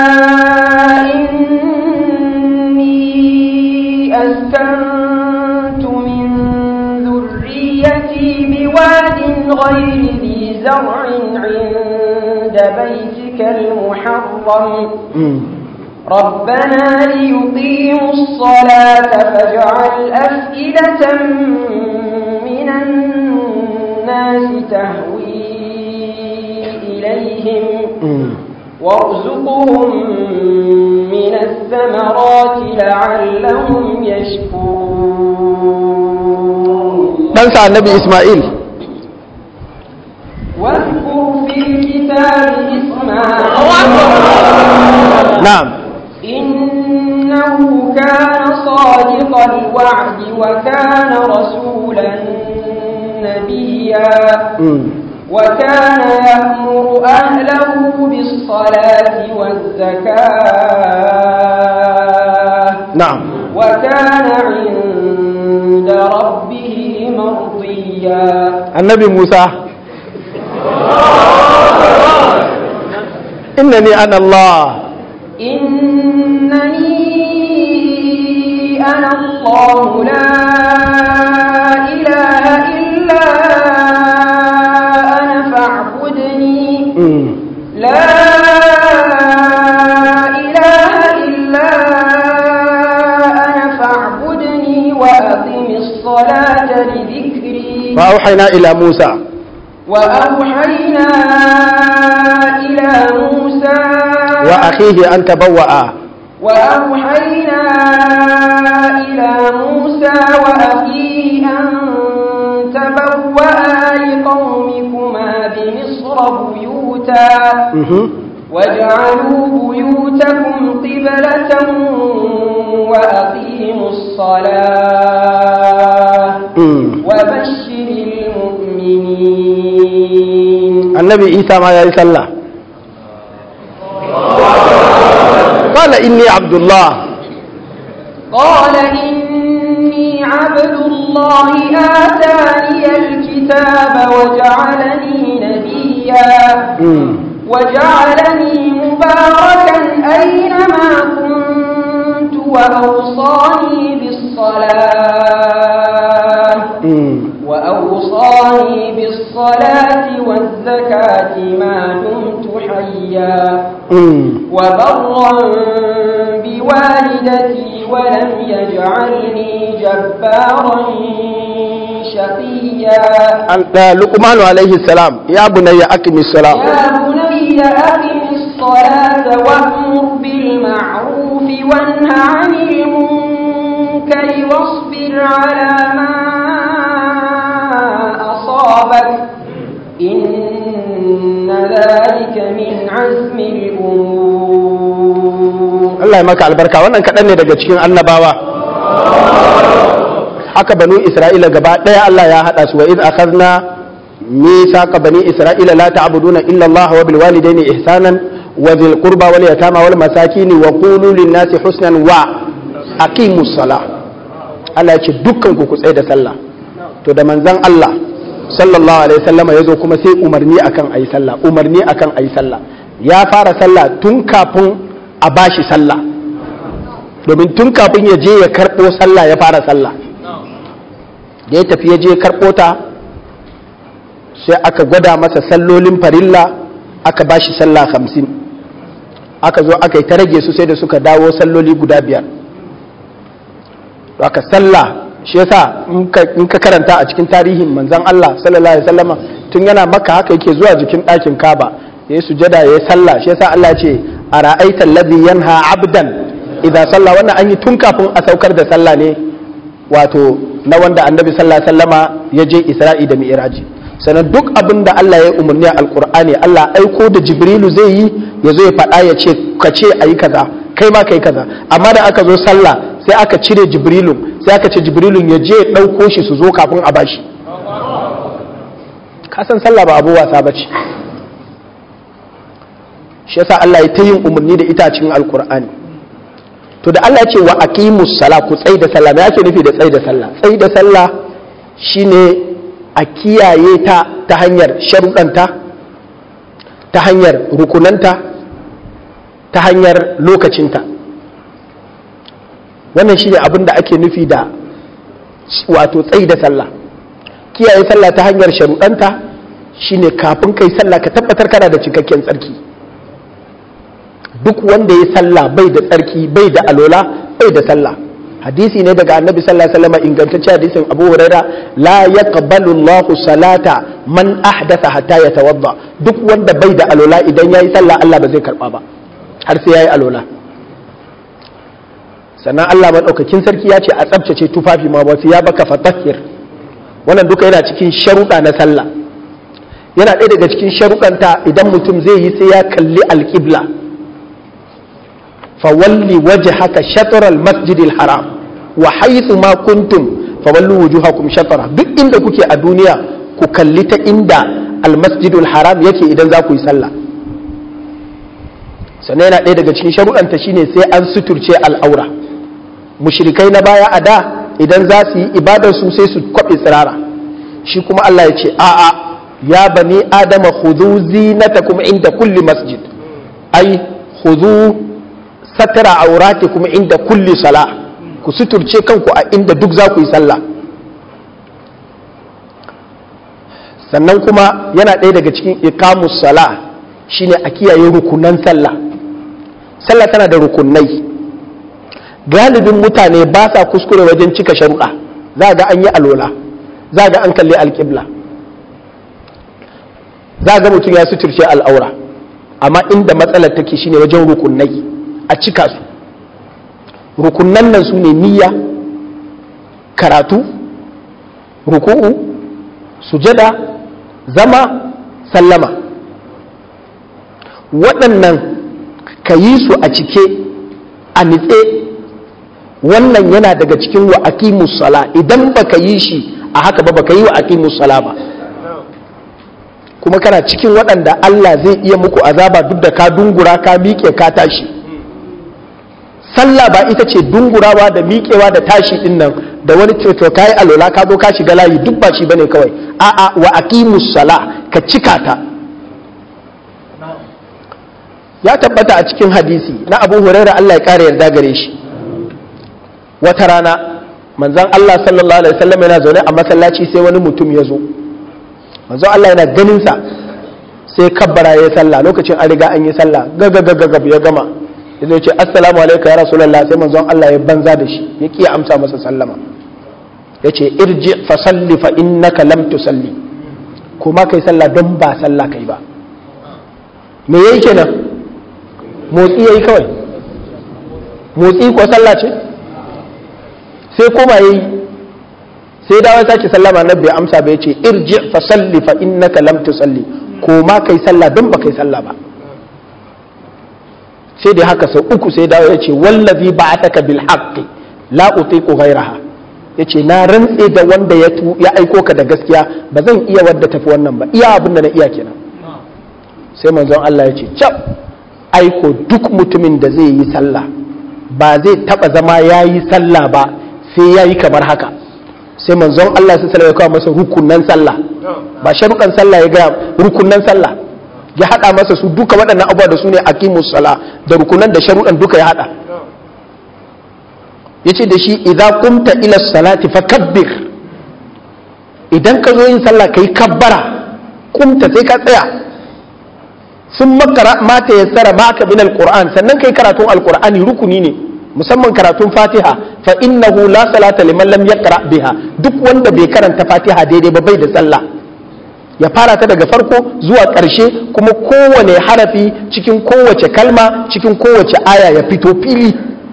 أسكنت من ذريتي بواد غير ذي زرع عند بيتك المحرم ربنا ليقيموا الصلاة فاجعل أفئدة من الناس تهوي إليهم وارزقهم من الثمرات لعلهم يشكرون. ننسى النبي إسماعيل. واذكر في الكتاب إسماعيل. نعم. إنه كان صادق الوعد وكان رسولا نبيا. وكان يأمر أهله بالصلاة والزكاة. نعم. وكان عند ربه مرضيا. النبي موسى innani ana Allah إنني أنا الله لا إله إلا أنا فاعبدني لا إله إلا أنا فاعبدني وأقم الصلاة لذكري فأوحينا إلى موسى وأوحينا إلى موسى وأخيه أن تبوأ وأوحينا إلى موسى وأخيه أن تبوأ لقومكما بمصر بيوتا واجعلوا بيوتكم قبلة وأقيموا الصلاة وبشر المؤمنين. النبي عيسى ما يصلى قال إني عبد الله قال إني عبد الله آتاني الكتاب وجعلني نبيا وجعلني مباركا أينما كنت وأوصاني بالصلاة وأوصاني بالصلاة والزكاة ما دمت حيا وبرا بوالدتي ولم يجعلني جبارا شقيا. لقمان عليه السلام يا بني أقم الصلاة يا بني أقم الصلاة وأمر بالمعروف وانه عن المنكر واصبر على ما أصابك إن ذلك من عزم الأمور. Allah ya maka albarka. Wannan kaɗan ne daga cikin annabawa. Haka banu Isra'ila gaba ɗaya Allah ya haɗa su wa iz akhadna mithaqa bani Isra'ila la ta'buduna illa Allah wa bil walidayni ihsanan wa dhil qurba wal yatama wal masakin wa qulu lin nasi husnan wa aqimus salah. Allah ya ce dukkan ku ku tsaya da sallah. To da manzon Allah sallallahu alaihi wasallam yazo kuma sai umarni akan ayi sallah, umarni akan ayi sallah. Ya fara sallah tun kafin a bashi sallah, domin tun kafin ya je ya karɓo sallah ya fara sallah. Da ya tafi ya je karɓo ta sai aka gwada masa sallolin farilla, aka bashi sallah hamsin, aka zo aka yi ta rage su sai da suka dawo salloli guda biyar. Aka sallah shi yasa in ka karanta a cikin tarihin manzon Allah sallallahu alaihi wasallama tun yana Makka haka yake zuwa jikin ɗakin Kaaba yayi sujada yayi sallah. Shi yasa Allah ya ce ara'aita alladhi yanha 'abdan idza salla. Wannan an yi tun kafin a saukar da sallah ne, wato na wanda Annabi sallallahu alaihi wasallama ya je Isra'i da Mi'raji. Sannan duk abin da Allah ya umarni a Alqur'ani Allah aiko da Jibrilu zai yi ya zo ya faɗa ya ce ka ce ayi kaza kai ma kai kaza. Amma da aka zo sallah sai aka cire Jibrilu, sai aka ce Jibrilu ya je ya ɗauko shi su zo kafin a bashi. Ka san sallah ba abu wasa bace. Shi yasa Allah ya ta yin umarni da ita cikin Alkur'ani. To da Allah ya ce wa aqimus sala, ku tsai da sallah, me yake nufi da tsai da sallah? Tsai da sallah shine a kiyaye ta ta hanyar sharuɗanta, ta hanyar rukunanta, ta hanyar lokacinta. Wannan shine abin da ake nufi da wato tsai da sallah. Kiyaye sallah ta hanyar sharuɗanta shine kafin kai sallah ka tabbatar kana da cikakken tsarki. Duk wanda ya sallah bai da tsarki, bai da alola, bai da sallah. Hadisi ne daga Annabi sallallahu alaihi wasallam, ingantacce hadisin Abu Huraira, la yaqbalu Allahu salata man ahdatha hatta yatawadda. Duk wanda bai da alola idan yayi sallah Allah ba zai karba ba har sai yayi alola. Sannan Allah madaukakin sarki ya ce a tsabtace tufafi ma wasu ya baka fatahhir. Wannan duka yana cikin sharuɗa na sallah. Yana ɗaya daga cikin sharuɗanta idan mutum zai yi sai ya kalli alƙibla. فولي وجهك شطر المسجد الحرام وحيث ما كنتم فولوا وجوهكم شطره. duk inda kuke a duniya ku kalli ta inda almasjidul haram yake idan za ku yi sallah. sannan yana ɗaya daga cikin sharuɗanta shine sai an suturce al'aura. mushrikai na baya a da idan za su yi ibadar su sai su kwaɓe tsirara. shi kuma Allah ya ce a'a ya bani adama khudhu zinatakum inda kulli masjid. ai khudhu satara auratikum inda kulli sala, ku suturce kanku a inda duk za ku yi sallah. Sannan kuma yana ɗaya daga cikin iqamus sala shine a kiyaye rukunan sallah. Sallah tana da rukunai. Galibin mutane ba sa kuskure wajen cika sharuɗa. Za ga an yi alola, za ga an kalli alƙibla, za ga mutum ya suturce al'aura, amma inda matsalar take shine wajen rukunai a cika su. Rukunan nan su ne niyya, karatu, ruku'u, sujada, zama, sallama. Waɗannan ka yi su a cike a nitse, wannan yana daga cikin wa aqimus sala. Idan baka yi shi a haka ba baka yi wa aqimus sala ba, kuma kana cikin waɗanda Allah zai iya muku azaba duk da ka dungura ka miƙe ka tashi. Sallah ba ita ce dungurawa da miƙewa da tashi din nan da wani ceto kai alola ka zo ka shiga layi, duk ba shi bane kawai. A'a, wa aqimus sala, ka cika ta. Ya tabbata a cikin hadisi na Abu Hurairah, Allah ya kare yarda gare shi. Wata rana manzon Allah sallallahu alaihi wasallam yana zaune a masallaci sai wani mutum ya zo. Manzon Allah yana ganin sa sai kabbara ya sallah, lokacin an riga an yi sallah gagagagagab ya gama. Ya zo ce assalamu alaikum ya rasulullah, sai manzon Allah ya banza da shi, ya kiya amsa masa sallama. Ya ce irji fa salli fa innaka lam tusalli, kuma kai sallah don ba sallah kai ba. Me yayi kenan? Motsi yayi kawai. Motsi ko sallah ce? Sai koma yayi, sai dawo sake sallama, annabi bai amsa ba, yace irji fa salli fa innaka lam tusalli, kuma kai sallah don ba kai sallah ba. Sai dai haka sau uku sai dawo yace wallazi ba'ataka bil haqqi la utiqu ghayraha, yace na rantse da wanda ya ya aiko ka da gaskiya ba zan iya wadda tafi wannan ba, iya abin da na iya kenan. Sai manzon Allah yace cap, aiko duk mutumin da zai yi sallah ba zai taba zama yayi sallah ba sai yayi kamar haka. Sai manzon Allah sai sallallahu alaihi wasallam ya kawo masa rukunan sallah, ba sharuɗan sallah ya ga, rukunan sallah ya hada masa su duka. Waɗannan abubuwa da su ne aqimus sala, da rukunan da sharuɗan duka ya hada. Yace da shi idza qumta ila salati fakabbir, idan ka zo yin sallah kai kabbara, qumta sai ka tsaya, sun makara ma ta yassara maka min alquran, sannan kai karatun alqur'ani rukuni ne, musamman karatun fatiha, fa innahu la salata liman lam yaqra biha. Duk wanda bai karanta fatiha daidai ba bai da sallah. Ya fara ta daga farko zuwa ƙarshe, kuma kowane harafi cikin kowace kalma cikin kowace aya ya fito fili,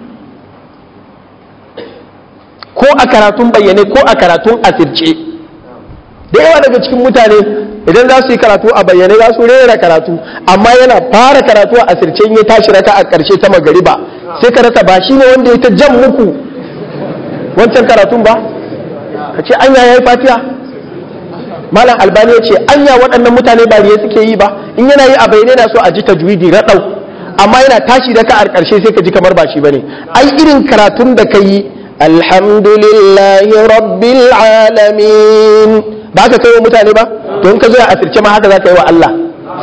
ko a karatun bayyane ko a karatun asirce. Da yawa daga cikin mutane idan za su yi karatu a bayyane za su rera karatu, amma yana fara karatu a asirce ya tashi raka a ƙarshe ta magariba, sai ka rasa ba shi ne wanda ya ta jan muku wancan karatun ba. Ka ce anya ya yi fatiha? Malam Albani ya ce anya waɗannan mutane ba riya suke yi ba. In yana yi a bayyane na so a ji tajwidi raɗau, amma yana tashi raka a ƙarshe sai ka ji kamar ba shi bane. Ai irin karatun da ka yi alhamdulillahi rabbil alamin ba ka kai wa mutane ba, to in ka zo a asirce ma haka za ka yi wa Allah.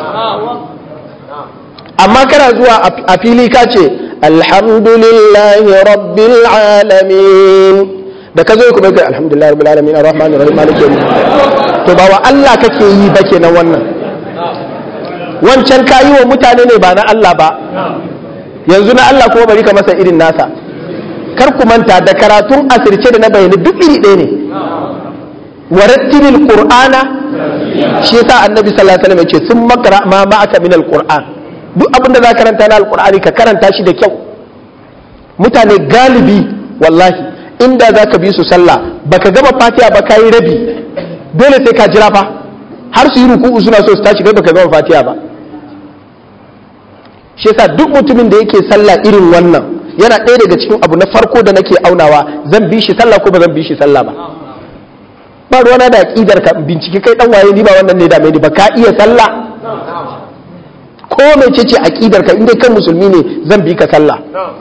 Amma kana zuwa a fili ka ce alhamdulillahi rabbil alamin, da ka zo kuma kai alhamdulillahi rabbil alamin arrahmanir rahim maliki yawmiddin, to ba wa Allah kake yi ba kenan wannan. Wancan ka yi wa mutane ne ba na Allah ba, yanzu na Allah kuma bari ka masa irin nasa. Kar ku manta da karatun asirce da na bayani duk iri ɗaya ne. warattilil qur'ana, shi yasa annabi sallallahu alaihi wasallam yace sun makra ma ma'aka min alquran, duk abinda za karanta na alqur'ani ka karanta shi da kyau. Mutane galibi wallahi inda za ka bi su sallah baka gama fatiha ba kai rabi, dole sai ka jira fa har su yi ruku'u suna so su tashi kai baka gama fatiha ba. Shi yasa duk mutumin da yake sallah irin wannan yana ɗaya daga cikin abu na farko da nake aunawa, zan bi shi sallah ko ba zan bi shi sallah ba. Ba ruwana da aqidar ka, bincike kai dan waye, ni ba wannan ne da mai ba ka iya sallah ko mece ce aqidar ka, inda kan musulmi ne zan bi ka sallah.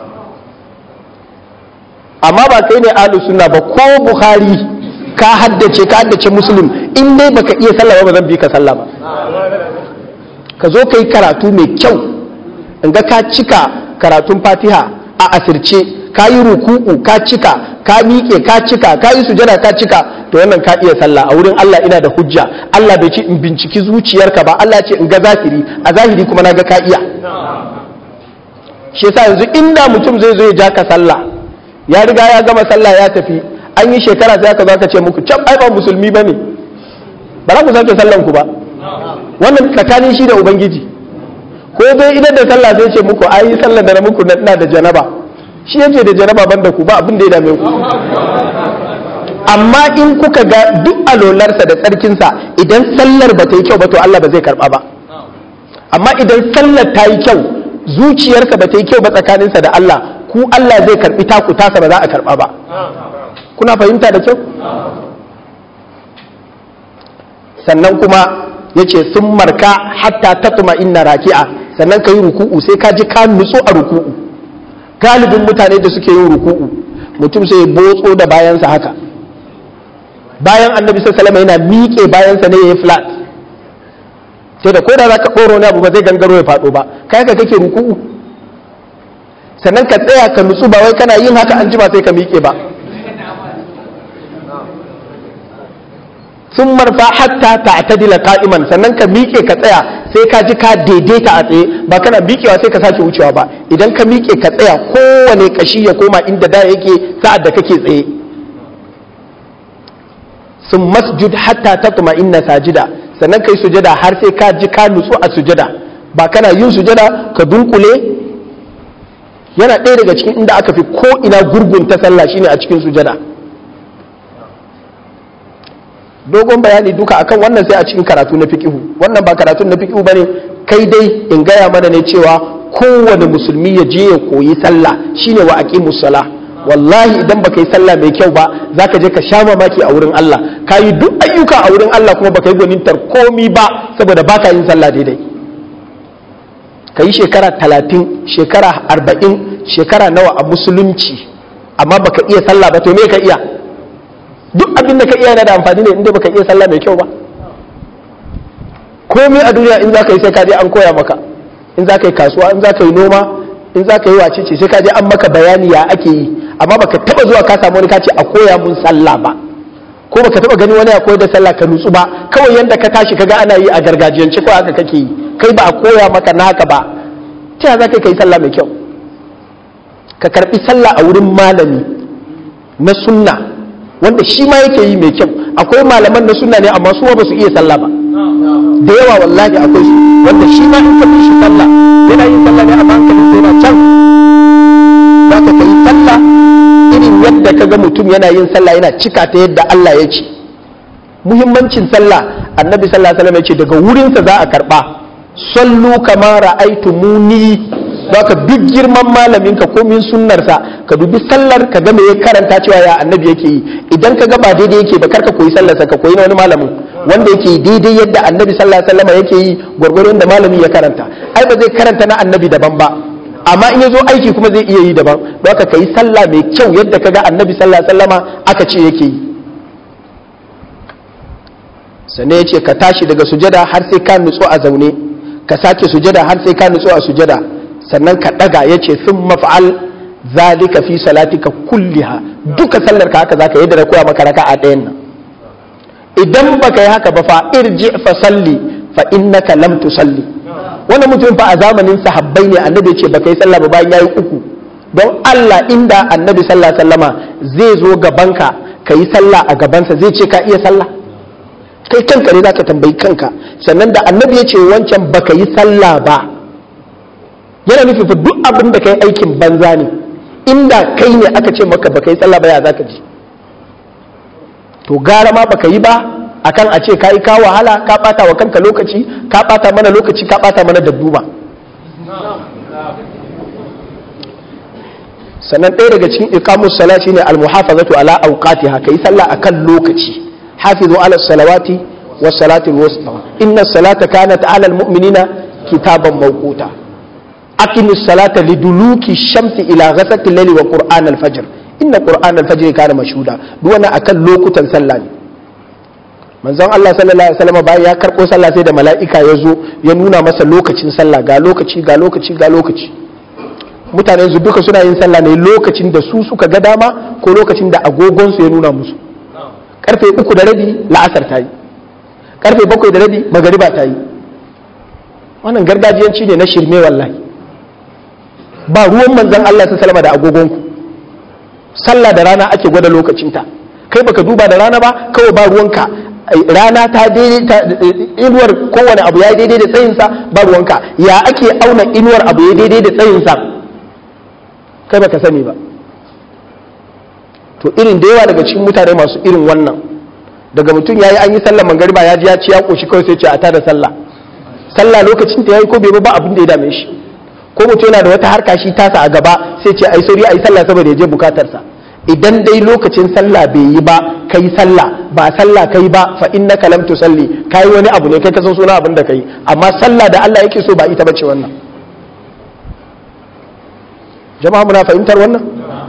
Amma ba kai ne ahlus sunna ba, ko Bukhari ka haddace ka haddace Muslim, in dai baka iya sallah ba zan bi ka sallah ba. Ka zo kai karatu mai kyau, in ga ka cika karatun Fatiha a asirce, ka yi ruku'u ka cika, ka miƙe ka cika, ka yi sujada ka cika, to wannan ka iya sallah. A wurin Allah ina da hujja. Allah bai ce in binciki zuciyarka ba, Allah ce in ga zahiri, a zahiri kuma na ga ka iya. Shi yasa yanzu inda mutum zai zo ya ja ka sallah, ya riga ya gama sallah ya tafi, an yi shekara sai aka zo aka ce muku can ai ba musulmi bane, ba za ku sake sallan ku ba. Wannan tsakanin shi da Ubangiji. Ko bai idan da sallah sai ce muku ai sallar da na muku na ina da janaba, shi yake da janaba banda ku ba abin da ya dame ku. Amma in kuka ga duk alolarsa da tsarkinsa, idan sallar ba ta yi kyau ba to Allah ba zai karba ba. Amma idan sallar ta yi kyau, zuciyarsa ba ta yi kyau ba tsakaninsa da Allah, ku Allah zai karbi taku tasa ba za a karba ba. Kuna fahimta da kyau? Sannan kuma yace sun marka hatta tatma inna raki'a, sannan ka yi ruku'u sai ka ji ka nutsu a ruku'u. Galibin mutane da suke yin ruku'u, mutum sai botso da bayansa haka, bayan annabi sallallahu alaihi wasallam yana miƙe bayansa ne yayi flat, sai da koda zaka ɗoro ne abu ba zai gangaro ya faɗo ba, kai ka kake ruku'u. Sannan ka tsaya ka nutsu, ba wai kana yin haka an jima sai ka miƙe ba. sun marfa hatta ta'tadila qa'iman, sannan ka miƙe ka tsaya sai ka ji ka daidaita a tsaye, ba kana miƙewa sai ka sake wucewa ba. Idan ka miƙe ka tsaya kowane kashi ya koma inda da yake sa'ad da kake tsaye. Sun masjud hatta tatma'inna sajida, sannan kai sujada har sai ka ji ka nutsu a sujada, ba kana yin sujada ka dunkule. Yana ɗaya daga cikin inda aka fi ko ina gurgun ta sallah shine a cikin sujada. Dogon bayani duka akan wannan sai a cikin karatu na fiqhu. Wannan ba karatu na fiqhu bane, kai dai in gaya mana ne cewa kowane musulmi ya je ya koyi sallah, shine wa aqimus salah. Wallahi idan baka yi sallah mai kyau ba, zaka je ka sha mamaki a wurin Allah. Ka yi duk ayyuka a wurin Allah kuma baka yi gwanintar komi ba saboda baka yin sallah daidai. Ka yi shekara talatin, shekara arba'in, shekara nawa a musulunci, amma baka iya sallah ba, to me ka iya? Duk abin da ka iya yana da amfani ne inda baka iya sallah mai kyau ba. Komai a duniya in za ka yi sai ka je an koya maka, in za ka yi kasuwa, in za ka yi noma, in za ka yi wacece sai ka je an maka bayani ya ake yi. Amma baka taba zuwa ka samu wani ka ce a koya mun sallah ba, ko baka taba gani wani ya koyar da sallah ka nutsu ba. Kawai yanda ka tashi kaga ana yi a gargajiyance ko haka kake yi, kai ba a koya maka naka ba. Ta za ka yi sallah mai kyau? Ka karbi sallah a wurin malami na sunna wanda shi ma yake yi mai kyau. Akwai malaman na sunna ne amma su ba su iya sallah ba, da yawa wallahi akwai su wanda shi ma in ka bi shi sallah yana yin sallah ne amma hankalin sai na can. Za ka kai sallah irin yadda ka ga mutum yana yin sallah yana cika ta yadda Allah ya ce. Muhimmancin sallah, annabi sallallahu alaihi wasallam ya ce daga wurinsa za a karba. Sallu kama ra'aytumuni. Baka duk girman malamin ka komin sunnarsa, ka dubi sallar ka ga me ya karanta cewa ya annabi yake yi. Idan ka ga ba daidai yake ba karka koyi sallarsa, ka koyi na wani malamin wanda yake daidai yadda annabi sallallahu alaihi wasallam yake yi gwargwaron da malami ya karanta. Ai ba zai karanta na annabi daban ba, amma in ya zo aiki kuma zai iya yi daban. Don haka kai sallah mai kyau yadda ka ga annabi sallallahu alaihi wasallama aka ce yake yi. Sannan ya ce ka tashi daga sujada har sai ka nutso a zaune, ka sake sujada har sai ka nutso a sujada, sannan ka daga. Ya ce sun maf'al zalika fi salatika kulliha, duka sallar ka haka zaka yadda da koya maka raka'a ɗayan nan. Idan baka yi haka ba fa irji fa salli fa innaka lam tusalli. Wannan mutum fa a zamanin sahabbai ne, annabi ce baka yi sallah ba bayan yayi uku. Don Allah inda annabi sallallahu alaihi wasallama zai zo gabanka ka yi sallah a gabansa, zai ce ka iya sallah? Kai kanka ne zaka tambayi kanka. Sannan da annabi ya ce wancan baka yi sallah ba, yana nufin fa duk abin da kai aikin banza ne. Inda kai ne aka ce maka baka yi sallah ba, ya zaka ji? To gara ma baka yi ba akan a ce kai ka wahala, ka bata wa kanka lokaci, ka bata mana lokaci, ka bata mana dabduba. Sannan ɗaya daga cikin iqamus sala shine al-muhafazatu ala awqatiha, kai sallah akan lokaci. Hafizu ala salawati was salatil wusta, inna salata kanat ala al-mu'minina kitaban mawquta. Aqimis salata liduluki shamsi ila ghasaqi al-layli wa qur'an al-fajr, inna qur'an al-fajr kana mashhuda. Duk wannan akan lokutan sallah ne. manzon Allah sallallahu alaihi wasallam bayan ya karbo sallah sai da mala'ika ya zo ya nuna masa lokacin sallah, ga lokaci ga lokaci ga lokaci. Mutane su duka suna yin sallah ne lokacin da su suka ga dama ko lokacin da agogon su ya nuna musu. Karfe uku da rabi la'asar ta yi, karfe bakwai da rabi magariba ta yi. Wannan gargajiyanci ne na shirme wallahi. Ba ruwan manzon Allah sallallahu alaihi wasallam da agogon ku. Sallah da rana ake gwada lokacinta, kai baka duba da rana ba, kawai ba ruwanka. Rana ta daidaita inuwar kowane abu ya daidai da tsayinsa, ba ruwanka. Ya ake auna inuwar abu ya daidai da tsayinsa, kai baka sani ba. To irin da yawa daga cikin mutane masu irin wannan, daga mutum yayi an yi sallar magariba ya ji ya ci ya koshi kawai sai ce a tada sallah. Sallah lokacin ta yayi ko bai ba abin da ya dame shi. Ko mutum yana da wata harka shi tasa a gaba sai ce ai sauri ai sallah saboda ya je bukatarsa. Idan dai lokacin sallah bai yi ba kai sallah, ba sallah kai ba fa innaka lam tusalli, kai wani abu ne kai ka san suna abin da kai, amma sallah da Allah yake so ba ita bace wannan. Jama'a muna fahimtar wannan?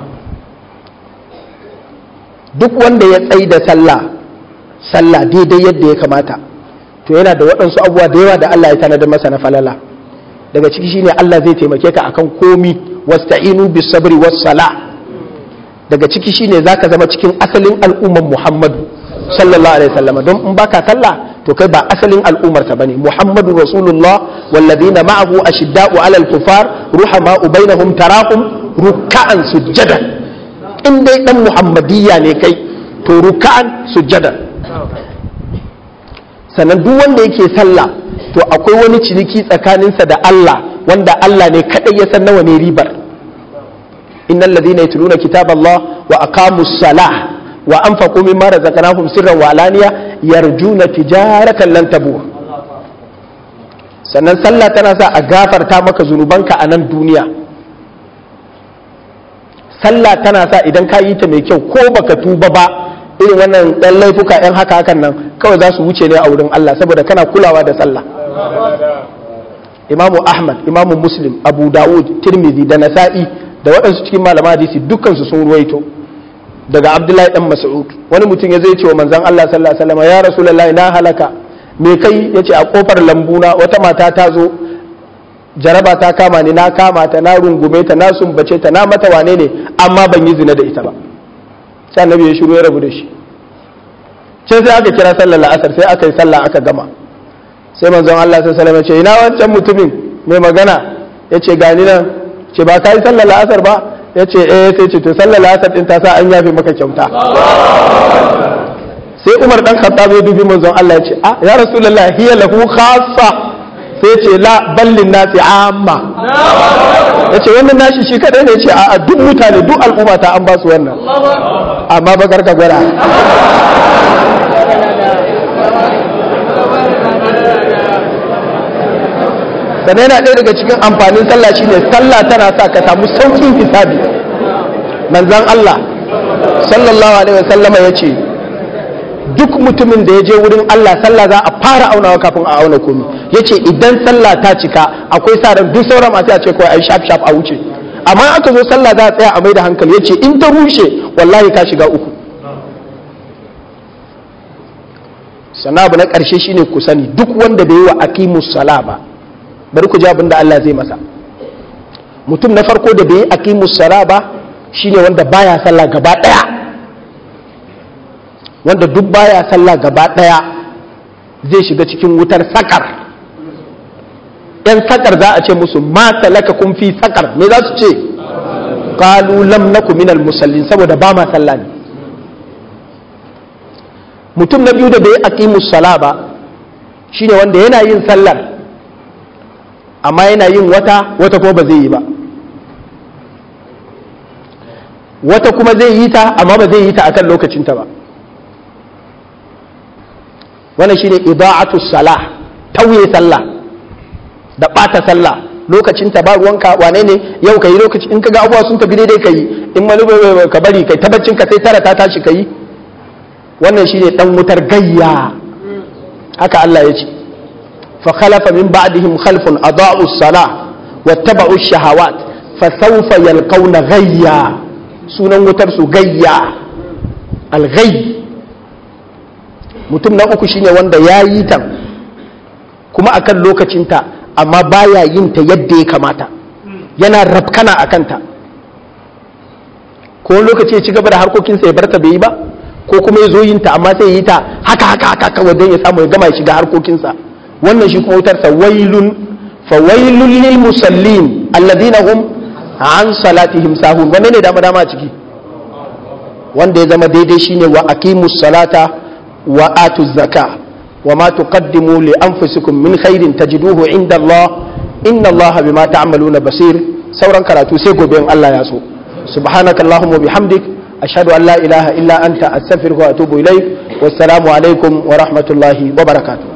Duk wanda ya tsayi da sallah sallah daidai yadda ya kamata to yana da waɗansu abubuwa da yawa da Allah ya tanadar masa na falala. Daga ciki shine Allah zai taimake ka akan komi, wasta'inu bis sabri was salah. Daga ciki shine zaka zama cikin asalin al'ummar Muhammadu sallallahu alaihi wasallam, don in baka sallah to kai ba asalin al'ummar ta bane. Muhammadu rasulullah walladina ma'ahu ashidda'u 'alal kufar ruhama'u bainahum tarahum ruk'an sujjadan. In dai dan muhammadiyya ne kai to ruk'an sujjadan. Sannan duk wanda yake sallah to akwai wani ciniki tsakaninsa da Allah wanda Allah ne kadai ya san nawa ne ribar. innal ladhina yatluna kitaballah wa aqamus salah wa anfaqu mimma razaqnahum sirran wa alaniya yarjuna tijaratan lan tabur. Sannan sallah tana sa a gafarta maka zunubanka a nan duniya. Sallah tana sa idan ka yi ta mai kyau ko baka tuba ba, irin wannan dan laifuka yan haka hakan nan kawai za su wuce ne a wurin Allah saboda kana kulawa da sallah. Imamu Ahmad, Imamu Muslim, Abu Dawud, Tirmidhi da Nasa'i da waɗansu cikin malaman hadisi dukkansu sun ruwaito daga Abdullahi dan Mas'ud. Wani mutum ya zai ce wa manzon Allah sallallahu alaihi wasallam, ya Rasulullahi na halaka, me kai? Yace a kofar lambuna wata mata ta zo, jaraba ta kama ni, na kama ta, na rungume ta, na sumbace ta, na mata wane ne, amma ban yi zina da ita ba. Sai Annabi ya shiru ya rabu da shi. Sai sai aka kira sallar la'asar, sai aka yi sallah aka gama. Sai manzon Allah sallallahu alaihi wasallam ya ce, ina wancan mutumin mai magana? Yace gani nan. Ce ba ka yi sallar la'asar ba? Ya ce eh. Sai ce to sallar la'asar din ta sa an yafe maka kyauta. Sai Umar dan Khattab ya dubi manzon Allah ya ce ah ya Rasulullah hiya lahu khassa. Sai ce la ballin nasi amma. Ya ce wannan nashi shi kadai ne? Ya ce a duk mutane duk al'umma ta an ba su wannan, amma ba karka gwada. Sannan yana ɗaya daga cikin amfanin sallah shine sallah tana sa ka samu saukin hisabi. Manzon Allah sallallahu alaihi wasallama ya ce duk mutumin da ya je wurin Allah sallah za a fara aunawa kafin a auna komai. Ya ce idan sallah ta cika akwai sa ran duk sauran masu ya ce kawai ai shaf shaf a wuce, amma aka zo sallah za a tsaya a mai da hankali. Ya ce in ta rushe wallahi ka shiga uku. Sannan abu na ƙarshe shine ku sani duk wanda bai yi wa aqimus sala ba, bari ku ji abin da Allah zai masa. Mutum na farko da bai yi aqimus sala ba shine wanda baya sallah gaba daya. Wanda duk baya sallah gaba daya zai shiga cikin wutar sakar. Yan sakar za a ce musu ma salakakum fi sakar, me za su ce? Qalu lam nakum minal musallin, saboda ba ma sallah ne. Mutum na biyu da bai yi aqimus sala ba shine wanda yana yin sallar amma yana yin wata wata ko ba zai yi ba, wata kuma zai yi ta amma ba zai yi ta akan lokacinta ba. Wannan shine ida'atu salah, tauye sallah da bata sallah. Lokacinta ba ruwanka, wane ne yau kai lokaci, in kaga abuwa sun tafi daidai kai, in wani ka bari kai tabbacin ka sai tara ta tashi kai. Wannan shine dan wutar gayya, haka Allah ya ce فخلف من بعدهم خلف أضاعوا الصلاة واتبعوا الشهوات فسوف يلقون غيا. سنن وترسو غيا الغي mutum na uku shine wanda ya yi ta kuma akan lokacinta amma baya yin ta yadda ya kamata, yana rafkana a kanta, ko lokaci ya ci gaba da harkokinsa ya barta bai yi ba, ko kuma ya zo yin ta amma sai ya yi ta haka haka haka kawai don ya samu ya gama ya shiga harkokinsa. Wannan shi kuma wutarsa wailun fa wailun lil musallin alladhina hum an salatihim sahun. Wanne ne dama dama a ciki? Wanda ya zama daidai shine wa aqimus salata wa atuz zaka wa ma tuqaddimu li anfusikum min khairin tajiduhu inda Allah inna Allah bima ta'maluna basir. Sauran karatu sai gobe in Allah ya so. subhanakallahumma bihamdik ashhadu an la ilaha illa anta astaghfiruka wa atubu ilaik. Wassalamu alaikum wa rahmatullahi wa barakatuh.